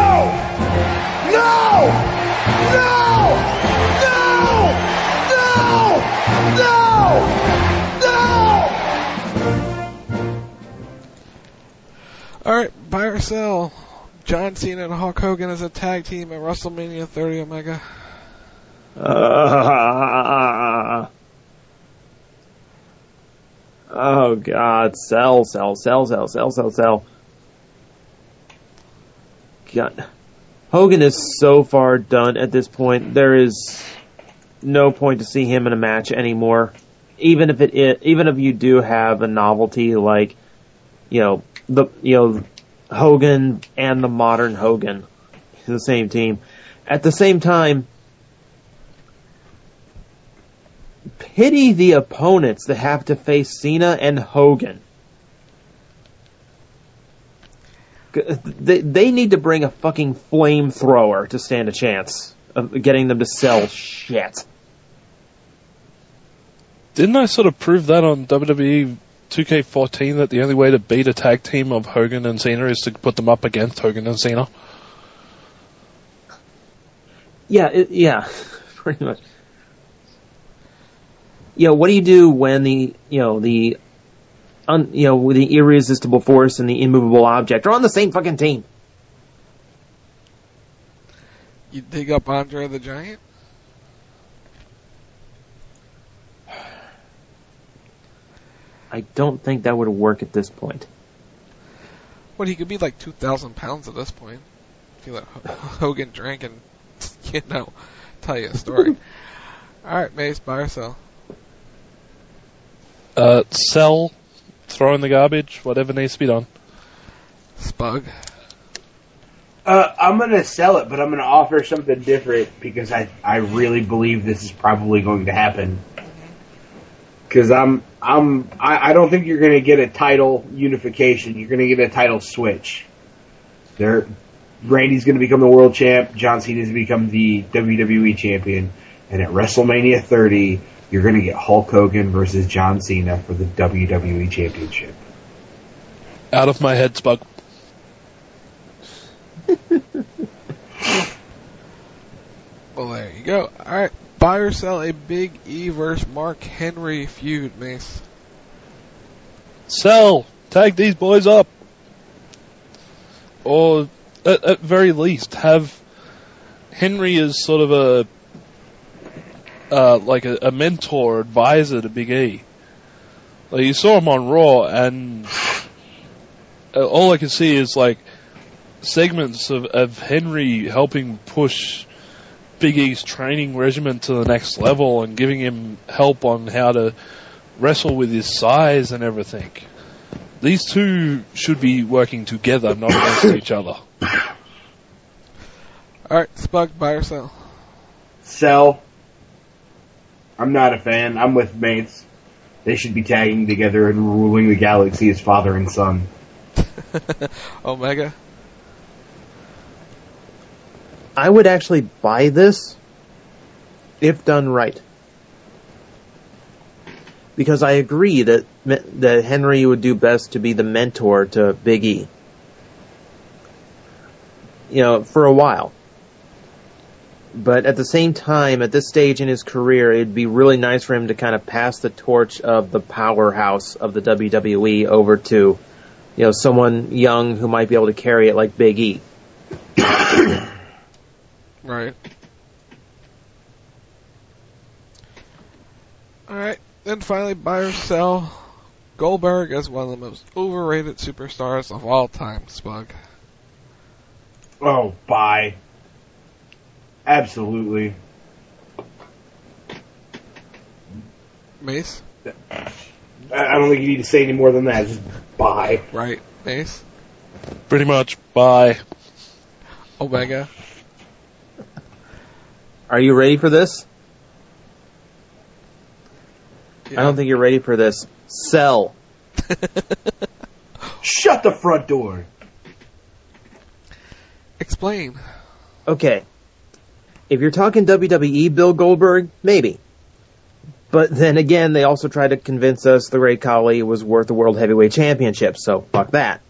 No! No! No! No! No! No! Alright, buy or sell. John Cena and Hulk Hogan as a tag team at WrestleMania thirty, Omega. Uh, oh God! Sell, sell, sell, sell, sell, sell, sell. God. Hogan is so far done at this point. There is no point to see him in a match anymore. Even if it, it even if you do have a novelty like, you know, the you know, Hogan and the modern Hogan, the same team. At the same time, pity the opponents that have to face Cena and Hogan. They, they need to bring a fucking flamethrower to stand a chance of getting them to sell shit. Didn't I sort of prove that on W W E two K fourteen that the only way to beat a tag team of Hogan and Cena is to put them up against Hogan and Cena? Yeah, it, yeah, pretty much. You know, what do you do when the, you know, the, un, you know, the irresistible force and the immovable object are on the same fucking team? You dig up Andre the Giant? I don't think that would work at this point. Well, he could be like two thousand pounds at this point. If you let Hogan drink and, you know, tell you a story. Alright, Mace, buy or sell? Uh, sell, throw in the garbage, whatever needs to be done. Spug? Uh, I'm going to sell it, but I'm going to offer something different because I, I really believe this is probably going to happen. Because I'm I'm I, I don't think you're going to get a title unification. You're going to get a title switch. There, Randy's going to become the world champ. John Cena's going to become the W W E champion. And at WrestleMania thirty, you're going to get Hulk Hogan versus John Cena for the W W E championship. Out of my head, Spug. Well, there you go. Alright. Buy or sell a Big E versus Mark Henry feud, Mace? Sell! Tag these boys up! Or, at, at very least, have Henry as sort of a, uh, like a, a mentor, advisor to Big E. Like, you saw him on Raw, and uh, all I can see is, like, segments of, of Henry helping push Big E's training regimen to the next level and giving him help on how to wrestle with his size and everything. These two should be working together, not against each other. Alright, Spug, buy or sell? Sell. I'm not a fan. I'm with mates. They should be tagging together and ruling the galaxy as father and son. Omega? I would actually buy this if done right. Because I agree that that Henry would do best to be the mentor to Big E. You know, for a while. But at the same time, at this stage in his career, it'd be really nice for him to kind of pass the torch of the powerhouse of the W W E over to, you know, someone young who might be able to carry it like Big E. Right. Alright, then finally buy or sell Goldberg as one of the most overrated superstars of all time, Spug. Oh, buy. Absolutely. Mace? I don't think you need to say any more than that. Just buy. Right. Mace? Pretty much, bye. Omega? Are you ready for this? Yeah. I don't think you're ready for this. Sell. Shut the front door. Explain. Okay. If you're talking W W E Bill Goldberg, maybe. But then again, they also tried to convince us the Great Khali was worth the World Heavyweight Championship, so fuck that.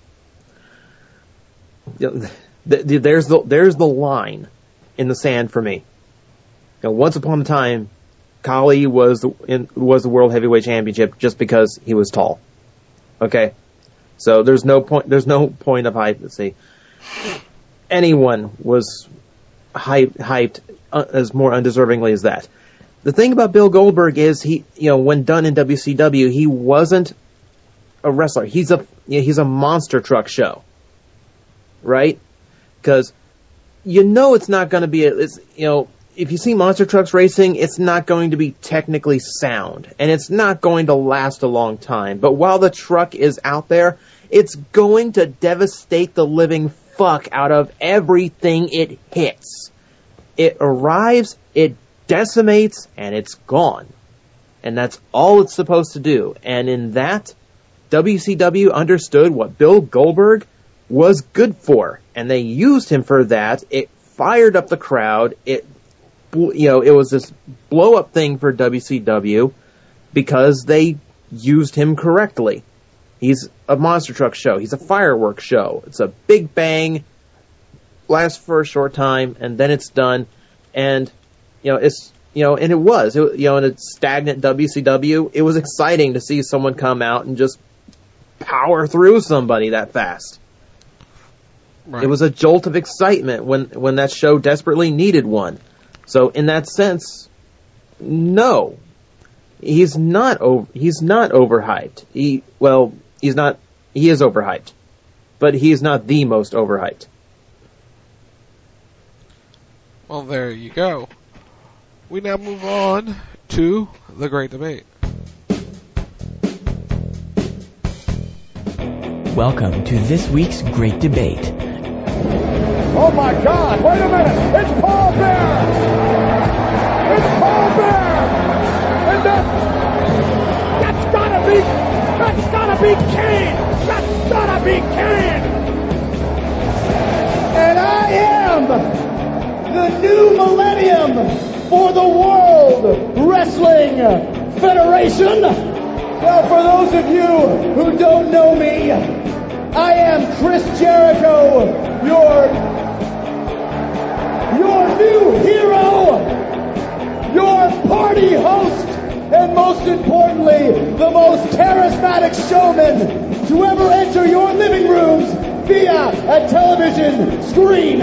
There's the, there's the line in the sand for me. You know, once upon a time, Khali was the, in, was the World Heavyweight Championship just because he was tall. Okay? So there's no point, there's no point of hype. Let's see. Anyone was hype, hyped uh, as more undeservingly as that. The thing about Bill Goldberg is he, you know, when done in W C W, he wasn't a wrestler. He's a, you know, he's a monster truck show. Right? Because you know it's not going to be, a, it's, you know, if you see monster trucks racing, it's not going to be technically sound, and it's not going to last a long time. But while the truck is out there, it's going to devastate the living fuck out of everything it hits. It arrives, it decimates, and it's gone. And that's all it's supposed to do. And in that, W C W understood what Bill Goldberg was good for, and they used him for that. It fired up the crowd. It, you know, it was this blow up thing for W C W because they used him correctly. He's a monster truck show. He's a fireworks show. It's a big bang, lasts for a short time, and then it's done. And, you know, it's, you know, and it was, it, you know, in a stagnant W C W, it was exciting to see someone come out and just power through somebody that fast. Right. It was a jolt of excitement when, when that show desperately needed one. So in that sense, no, he's not over, he's not overhyped. He, well, he's not, he is overhyped, but he's not the most overhyped. Well, there you go. We now move on to the Great Debate. Welcome to this week's Great Debate. Oh my God, wait a minute, it's Paul Bearer! It's Paul Bearer! And that, that's gotta be, that's gotta be Kane! That's gotta be Kane! And I am the new millennium for the World Wrestling Federation. Well, for those of you who don't know me, I am Chris Jericho, your your new hero, your party host, and most importantly, the most charismatic showman to ever enter your living rooms via a television screen.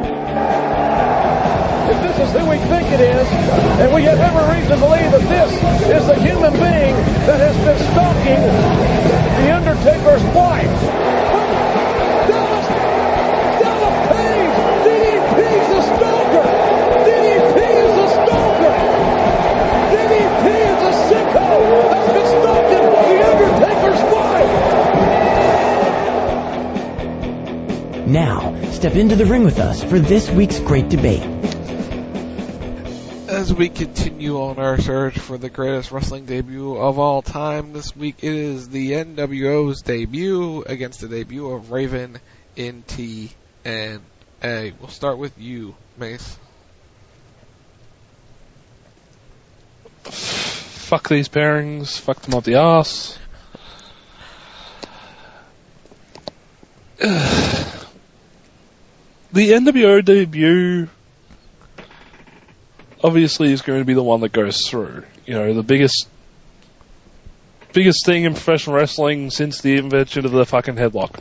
If this is who we think it is, and we have every reason to believe that this is the human being that has been stalking The Undertaker's wife. Dallas, Dallas Page, D D P is a stalker. D D P is a stalker. D D P is a sicko that's been stalking The Undertaker's wife. Now, step into the ring with us for this week's Great Debate. As we continue on our search for the greatest wrestling debut of all time, this week it is the N W O's debut against the debut of Raven in T N A. We'll start with you, Mace. Fuck these pairings. Fuck them up the arse. The N W O debut obviously is going to be the one that goes through. You know, the biggest biggest thing in professional wrestling since the invention of the fucking headlock.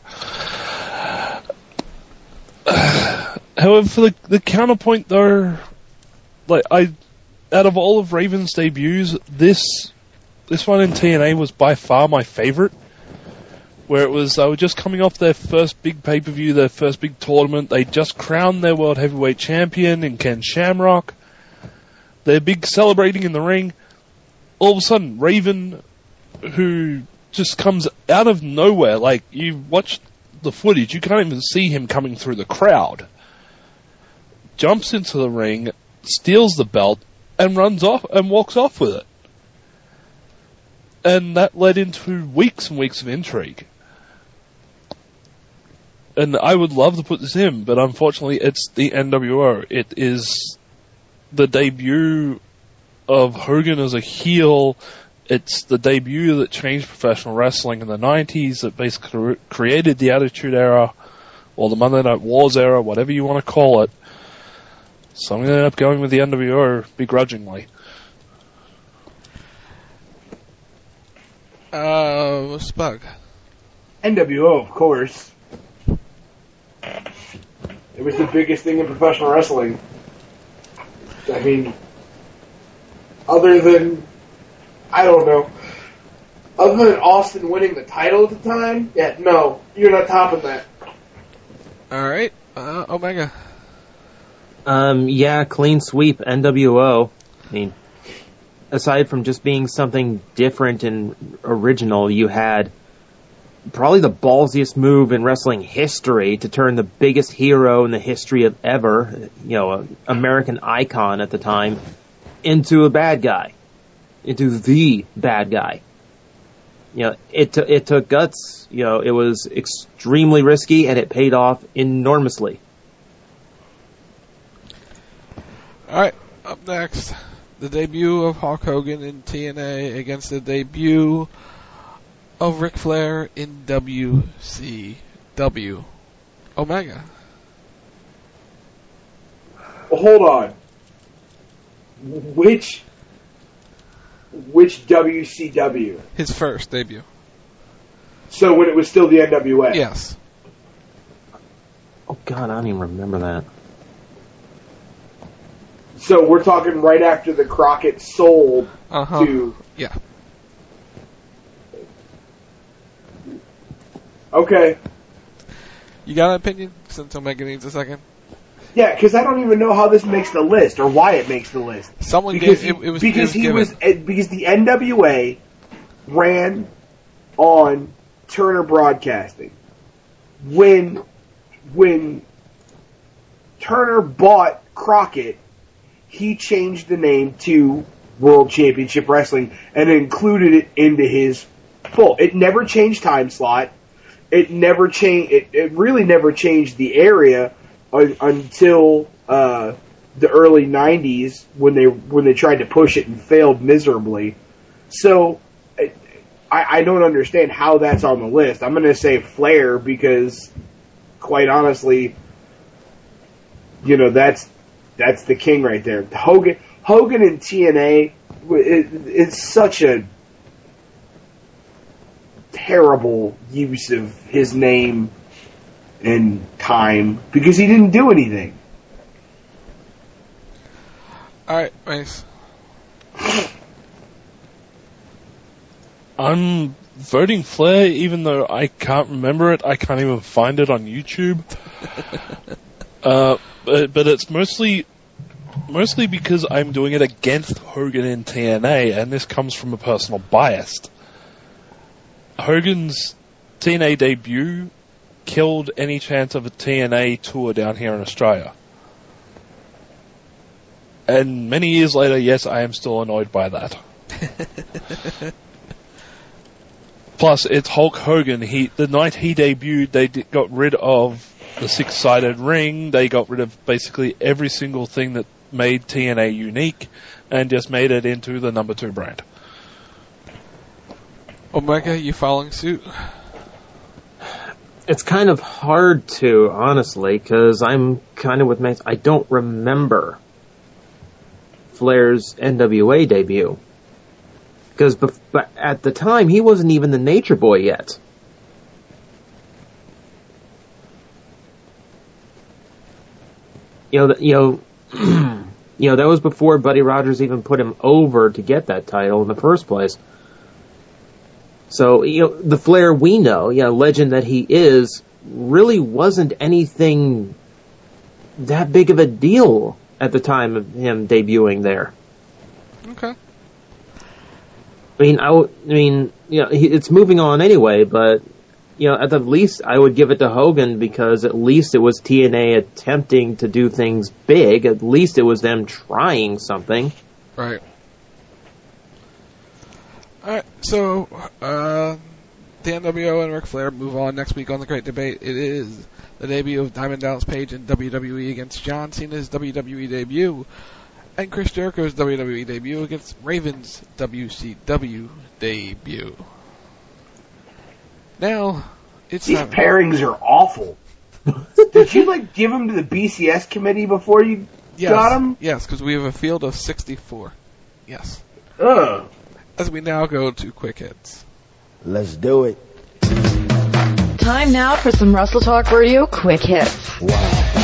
However, for the, the counterpoint though, like I, out of all of Raven's debuts, this this one in T N A was by far my favorite. Where it was, they were just coming off their first big pay-per-view, their first big tournament. They just crowned their World Heavyweight Champion in Ken Shamrock. They're big celebrating in the ring. All of a sudden, Raven, who just comes out of nowhere, like, you watch the footage, you can't even see him coming through the crowd, jumps into the ring, steals the belt, and runs off, and walks off with it. And that led into weeks and weeks of intrigue. And I would love to put this in, but unfortunately it's the N W O. It is the debut of Hogan as a heel. It's the debut that changed professional wrestling in the nineties, that basically created the Attitude Era, or the Monday Night Wars era, whatever you want to call it. So I'm going to end up going with the N W O begrudgingly. Uh, Spug. N W O, of course. It was the biggest thing in professional wrestling. I mean, other than, I don't know, other than Austin winning the title at the time, yeah, no, you're not topping that. Alright, uh, Omega. Um, yeah, clean sweep, N W O. I mean, aside from just being something different and original, you had probably the ballsiest move in wrestling history to turn the biggest hero in the history of ever, you know, an American icon at the time, into a bad guy. Into the bad guy. You know, it, t- it took guts. You know, it was extremely risky, and it paid off enormously. Alright, up next, the debut of Hulk Hogan in T N A against the debut of Ric Flair in W C W. Omega. Well, hold on. Which which W C W? His first debut. So when it was still the N W A? Yes. Oh, God, I don't even remember that. So we're talking right after the Crockett sold uh-huh. to... Yeah. Okay. You got an opinion, since Omega needs a second? Yeah, because I don't even know how this makes the list or why it makes the list. Someone because gave he, it, it was because it he was was because the N W A ran on Turner Broadcasting. When when Turner bought Crockett, he changed the name to World Championship Wrestling and included it into his full. It never changed time slot. It never changed. It, it really never changed the area un, until uh, the early nineties when they when they tried to push it and failed miserably. So I, I don't understand how that's on the list. I'm going to say Flair because, quite honestly, you know that's that's the king right there. Hogan Hogan and T N A. It, it's such a terrible use of his name and time because he didn't do anything. Alright, nice. I'm voting Flair even though I can't remember it. I can't even find it on YouTube. uh, but, but it's mostly mostly because I'm doing it against Hogan and T N A, and this comes from a personal bias. Hogan's T N A debut killed any chance of a T N A tour down here in Australia. And many years later, yes, I am still annoyed by that. Plus, it's Hulk Hogan. He the night he debuted, they d- got rid of the six-sided ring. They got rid of basically every single thing that made T N A unique and just made it into the number two brand. Omega, you following suit? It's kind of hard to, honestly, because I'm kind of with Mace. I don't remember Flair's N W A debut. Because bef- at the time, he wasn't even the Nature Boy yet. You know, you know, you know, that was before Buddy Rogers even put him over to get that title in the first place. So, you know, the Flair we know, you know, legend that he is, really wasn't anything that big of a deal at the time of him debuting there. Okay. I mean, I, w- I mean, you know, he, it's moving on anyway, but, you know, at the least I would give it to Hogan because at least it was T N A attempting to do things big. At least it was them trying something. Right. Alright, so, uh, the N W O and Ric Flair move on next week on The Great Debate. It is the debut of Diamond Dallas Page in W W E against John Cena's W W E debut, and Chris Jericho's W W E debut against Raven's W C W debut. Now, it's These time. pairings are awful. Did you, like, give them to the B C S committee before you yes, got them? Yes, because we have a field of sixty-four. Yes. Ugh. As we now go to quick hits. Let's do it. Time now for some Wrestle Talk Radio quick hits. Wow.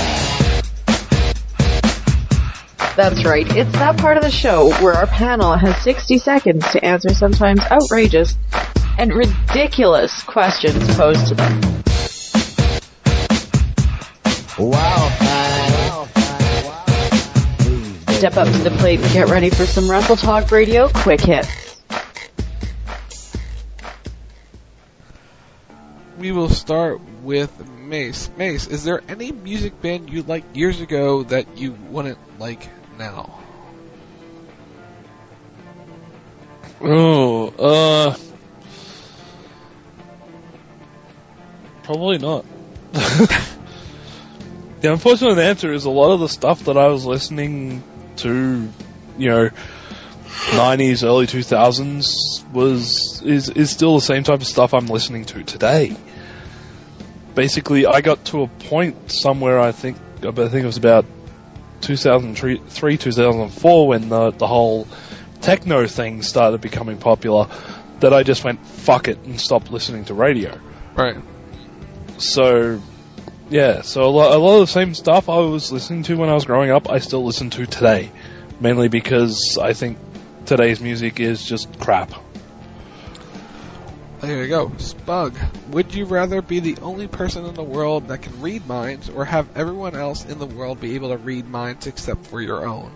That's right. It's that part of the show where our panel has sixty seconds to answer sometimes outrageous and ridiculous questions posed to them. Wow. Wow. step up to the plate and get ready for some Wrestle Talk Radio quick hits. We will start with Mace. Mace, is there any music band you liked years ago that you wouldn't like now? Oh, uh, probably not. The unfortunate answer is a lot of the stuff that I was listening to, you know, nineties, early two thousands was, is, is still the same type of stuff I'm listening to today. Basically, I got to a point somewhere, I think, I think it was about two thousand three, two thousand four, when the, the whole techno thing started becoming popular, that I just went, fuck it, and stopped listening to radio. Right. So, yeah, so a lot, a lot of the same stuff I was listening to when I was growing up, I still listen to today. Mainly because I think today's music is just crap. There you go. Spug, would you rather be the only person in the world that can read minds, or have everyone else in the world be able to read minds except for your own?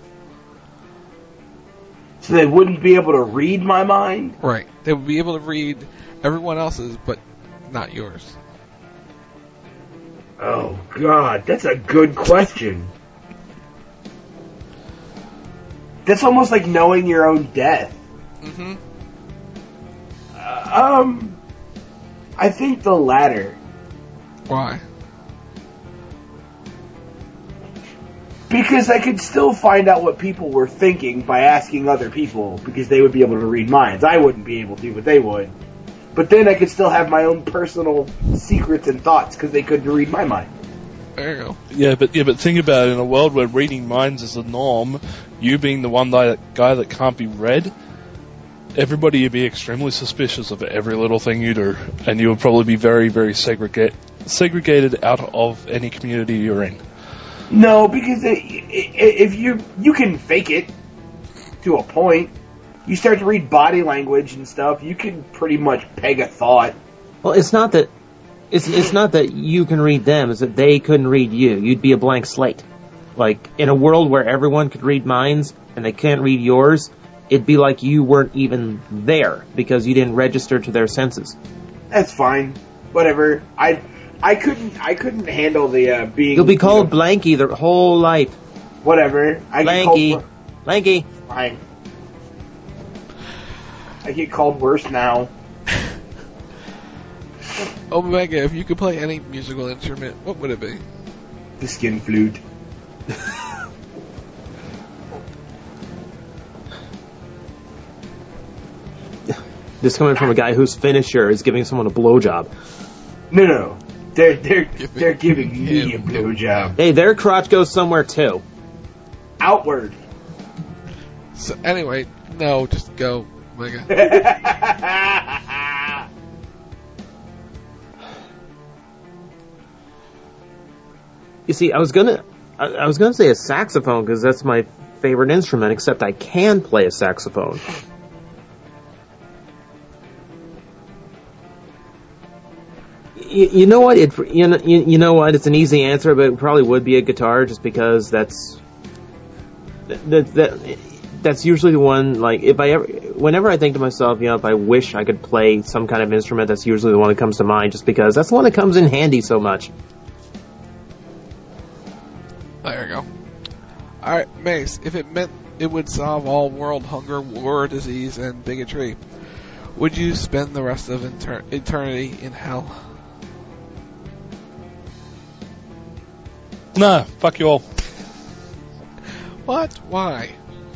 So they wouldn't be able to read my mind? Right. They would be able to read everyone else's, but not yours. Oh, God, that's a good question. That's almost like knowing your own death. Mm-hmm. Uh, um, I think the latter. Why? Because I could still find out what people were thinking by asking other people, because they would be able to read minds. I wouldn't be able to, but they would. But then I could still have my own personal secrets and thoughts, because they couldn't read my mind. There you go. Yeah, but yeah, but think about it. In a world where reading minds is the norm, you being the one guy that can't be read, everybody would be extremely suspicious of every little thing you do, and you would probably be very, very segregate, segregated out of any community you're in. No, because it, it, if you you can fake it to a point, you start to read body language and stuff, you can pretty much peg a thought. Well, it's not that it's it's not that you can read them; it's that they couldn't read you. You'd be a blank slate. Like in a world where everyone could read minds and they can't read yours, it'd be like you weren't even there because you didn't register to their senses. That's fine. Whatever. I I couldn't I couldn't handle the uh, being. You'll be called you know, Blanky the whole life. Whatever. I Blanky. Get called, Blanky. Fine. I get called worse now. Omega, if you could play any musical instrument, what would it be? The skin flute. This coming from a guy whose finisher is giving someone a blowjob. No, no, they're they're they're giving me a blowjob. Hey, their crotch goes somewhere too. Outward. So anyway, no, just go, Omega. You see, I was gonna, I, I was gonna say a saxophone because that's my favorite instrument. Except I can play a saxophone. You, you know what? It you know you, you know what? It's an easy answer, but it probably would be a guitar, just because that's that that that's usually the one. Like if I ever, whenever I think to myself, you know, if I wish I could play some kind of instrument, that's usually the one that comes to mind, just because that's the one that comes in handy so much. There you go. Alright, Mace, if it meant it would solve all world hunger, war, disease, and bigotry, would you spend the rest of inter- eternity in hell? Nah, fuck you all. What? Why?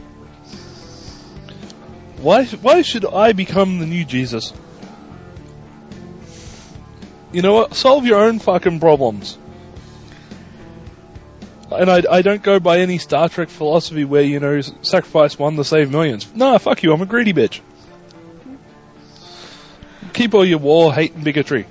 Why, why should I become the new Jesus? You know what? Solve your own fucking problems. And I, I don't go by any Star Trek philosophy where, you know, sacrifice one to save millions. Nah, fuck you, I'm a greedy bitch. Keep all your war, hate, and bigotry.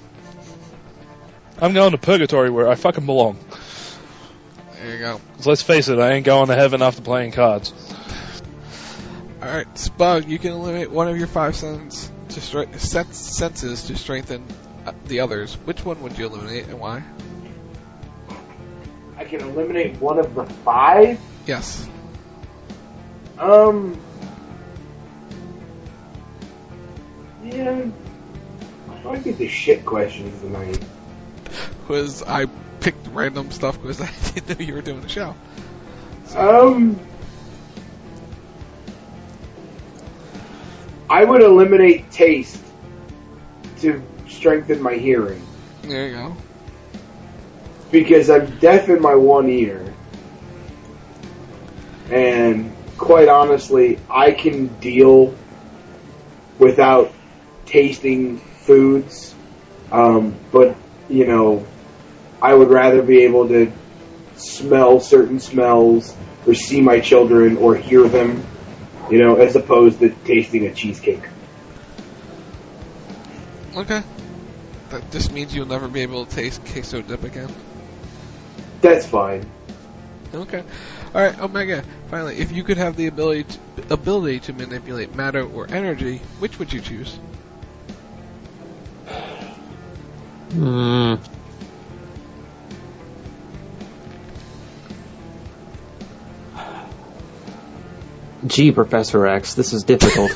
I'm going to purgatory where I fucking belong. There you go. 'Cause let's face it, I ain't going to heaven after playing cards. Alright, Spug, you can eliminate one of your five senses to, stre- senses to strengthen the others. Which one would you eliminate and why? I can eliminate one of the five? Yes. Um. Yeah. I get the shit questions tonight. Because I picked random stuff because I didn't know you were doing the show. Um. I would eliminate taste to strengthen my hearing. There you go. Because I'm deaf in my one ear. And quite honestly, I can deal without tasting foods. Um, but, you know, I would rather be able to smell certain smells or see my children or hear them, you know, as opposed to tasting a cheesecake. Okay. That just means you'll never be able to taste queso dip again. That's fine. Okay. Alright, Omega, finally, if you could have the ability to, ability to manipulate matter or energy, which would you choose? Hmm. Gee, Professor X, this is difficult.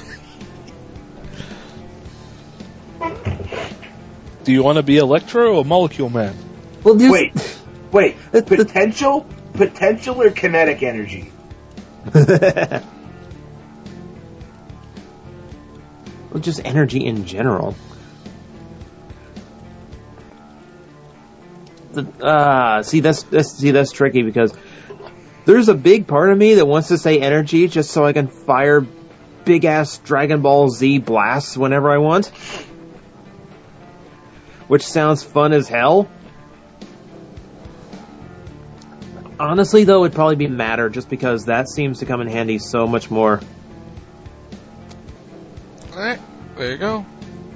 Do you want to be Electro or Molecule Man? Well, wait, wait. Potential, potential, or kinetic energy? Well, just energy in general. Ah, uh, see that's, that's see that's tricky because there's a big part of me that wants to say energy just so I can fire big ass Dragon Ball Z blasts whenever I want. Which sounds fun as hell. Honestly, though, it'd probably be matter, just because that seems to come in handy so much more. Alright, there you go.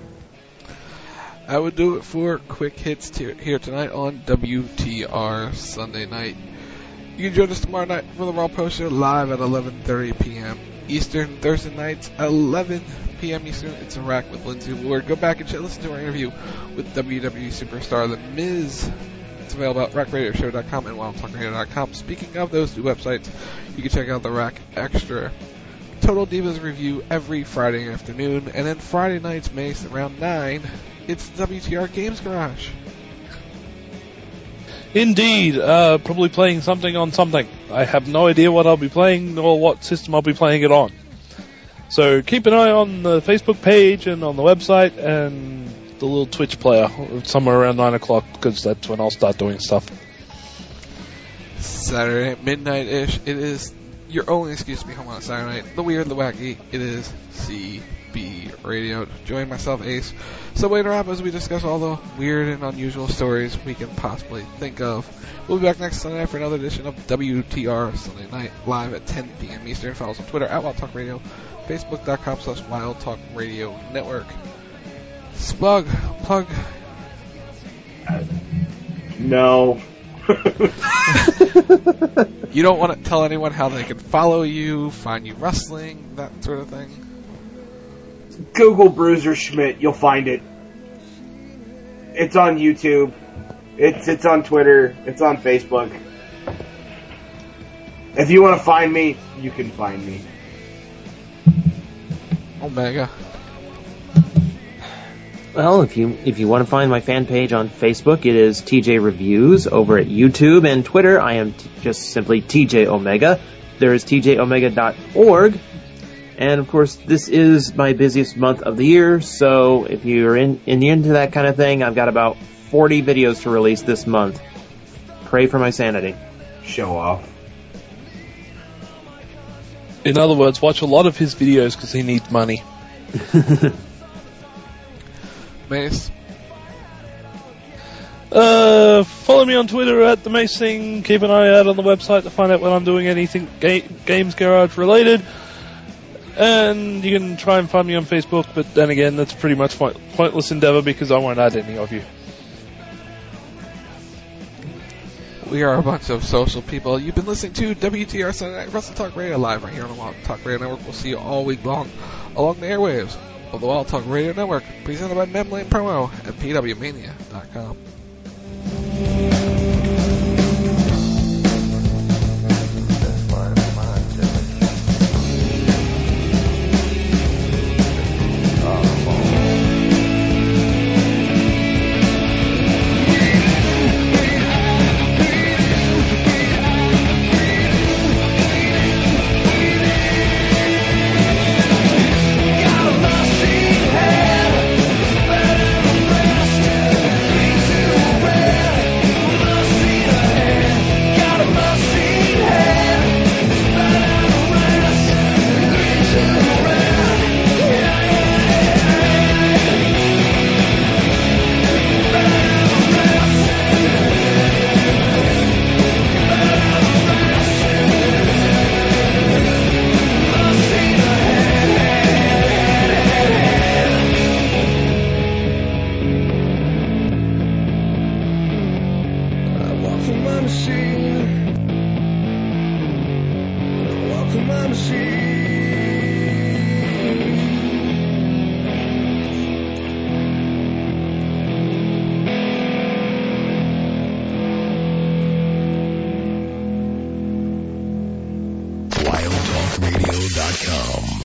I would do it for quick hits t- here tonight on W T R Sunday night. You can join us tomorrow night for the Raw Post Show live at eleven thirty p.m. Eastern. Thursday nights at eleven p.m. Eastern. It's a Rack with Lindsay Ward. Go back and check, listen to our interview with W W E superstar The Miz. It's available at rack radio show dot com and wild talk radio dot com. Speaking of those two websites, you can check out the Rack Extra Total Divas review every Friday afternoon, and then Friday nights, Mace, around nine, it's the W T R Games Garage. Indeed, uh, probably playing something on something. I have no idea what I'll be playing or what system I'll be playing it on. So keep an eye on the Facebook page and on the website and the little Twitch player somewhere around nine o'clock, because that's when I'll start doing stuff. Saturday at midnight-ish, it is your only excuse to be home on a Saturday night. The weird, the wacky, it is C B Radio. Join myself, Ace, Subway and Rob, as we discuss all the weird and unusual stories we can possibly think of. We'll be back next Sunday for another edition of W T R Sunday Night, live at ten p.m. Eastern. Follow us on Twitter at Wild Talk Radio, Facebook.com slash Wild Talk Radio Network. Spug, plug. Uh, no. You don't want to tell anyone how they can follow you, find you wrestling, that sort of thing? Google Bruiser Schmidt, you'll find it. It's on YouTube. It's it's on Twitter. It's on Facebook. If you want to find me, you can find me. Omega. Well, if you if you want to find my fan page on Facebook, it is T J Reviews. Over at YouTube and Twitter, I am t- just simply T J Omega. There is T J Omega dot org. And, of course, this is my busiest month of the year, so if you're in, in into that kind of thing, I've got about forty videos to release this month. Pray for my sanity. Show off. In other words, watch a lot of his videos because he needs money. Mace. Uh, follow me on Twitter at the Mace Thing. Keep an eye out on the website to find out when I'm doing anything ga- Games Garage related. And you can try and find me on Facebook, but then again, that's pretty much point- pointless endeavor because I won't add any of you. We are a bunch of social people. You've been listening to W T R Sunday Night Wrestle Talk Radio live right here on the Wild Talk Radio Network. We'll see you all week long along the airwaves of the Wild Talk Radio Network, presented by Memlane Promo and P W Mania dot com.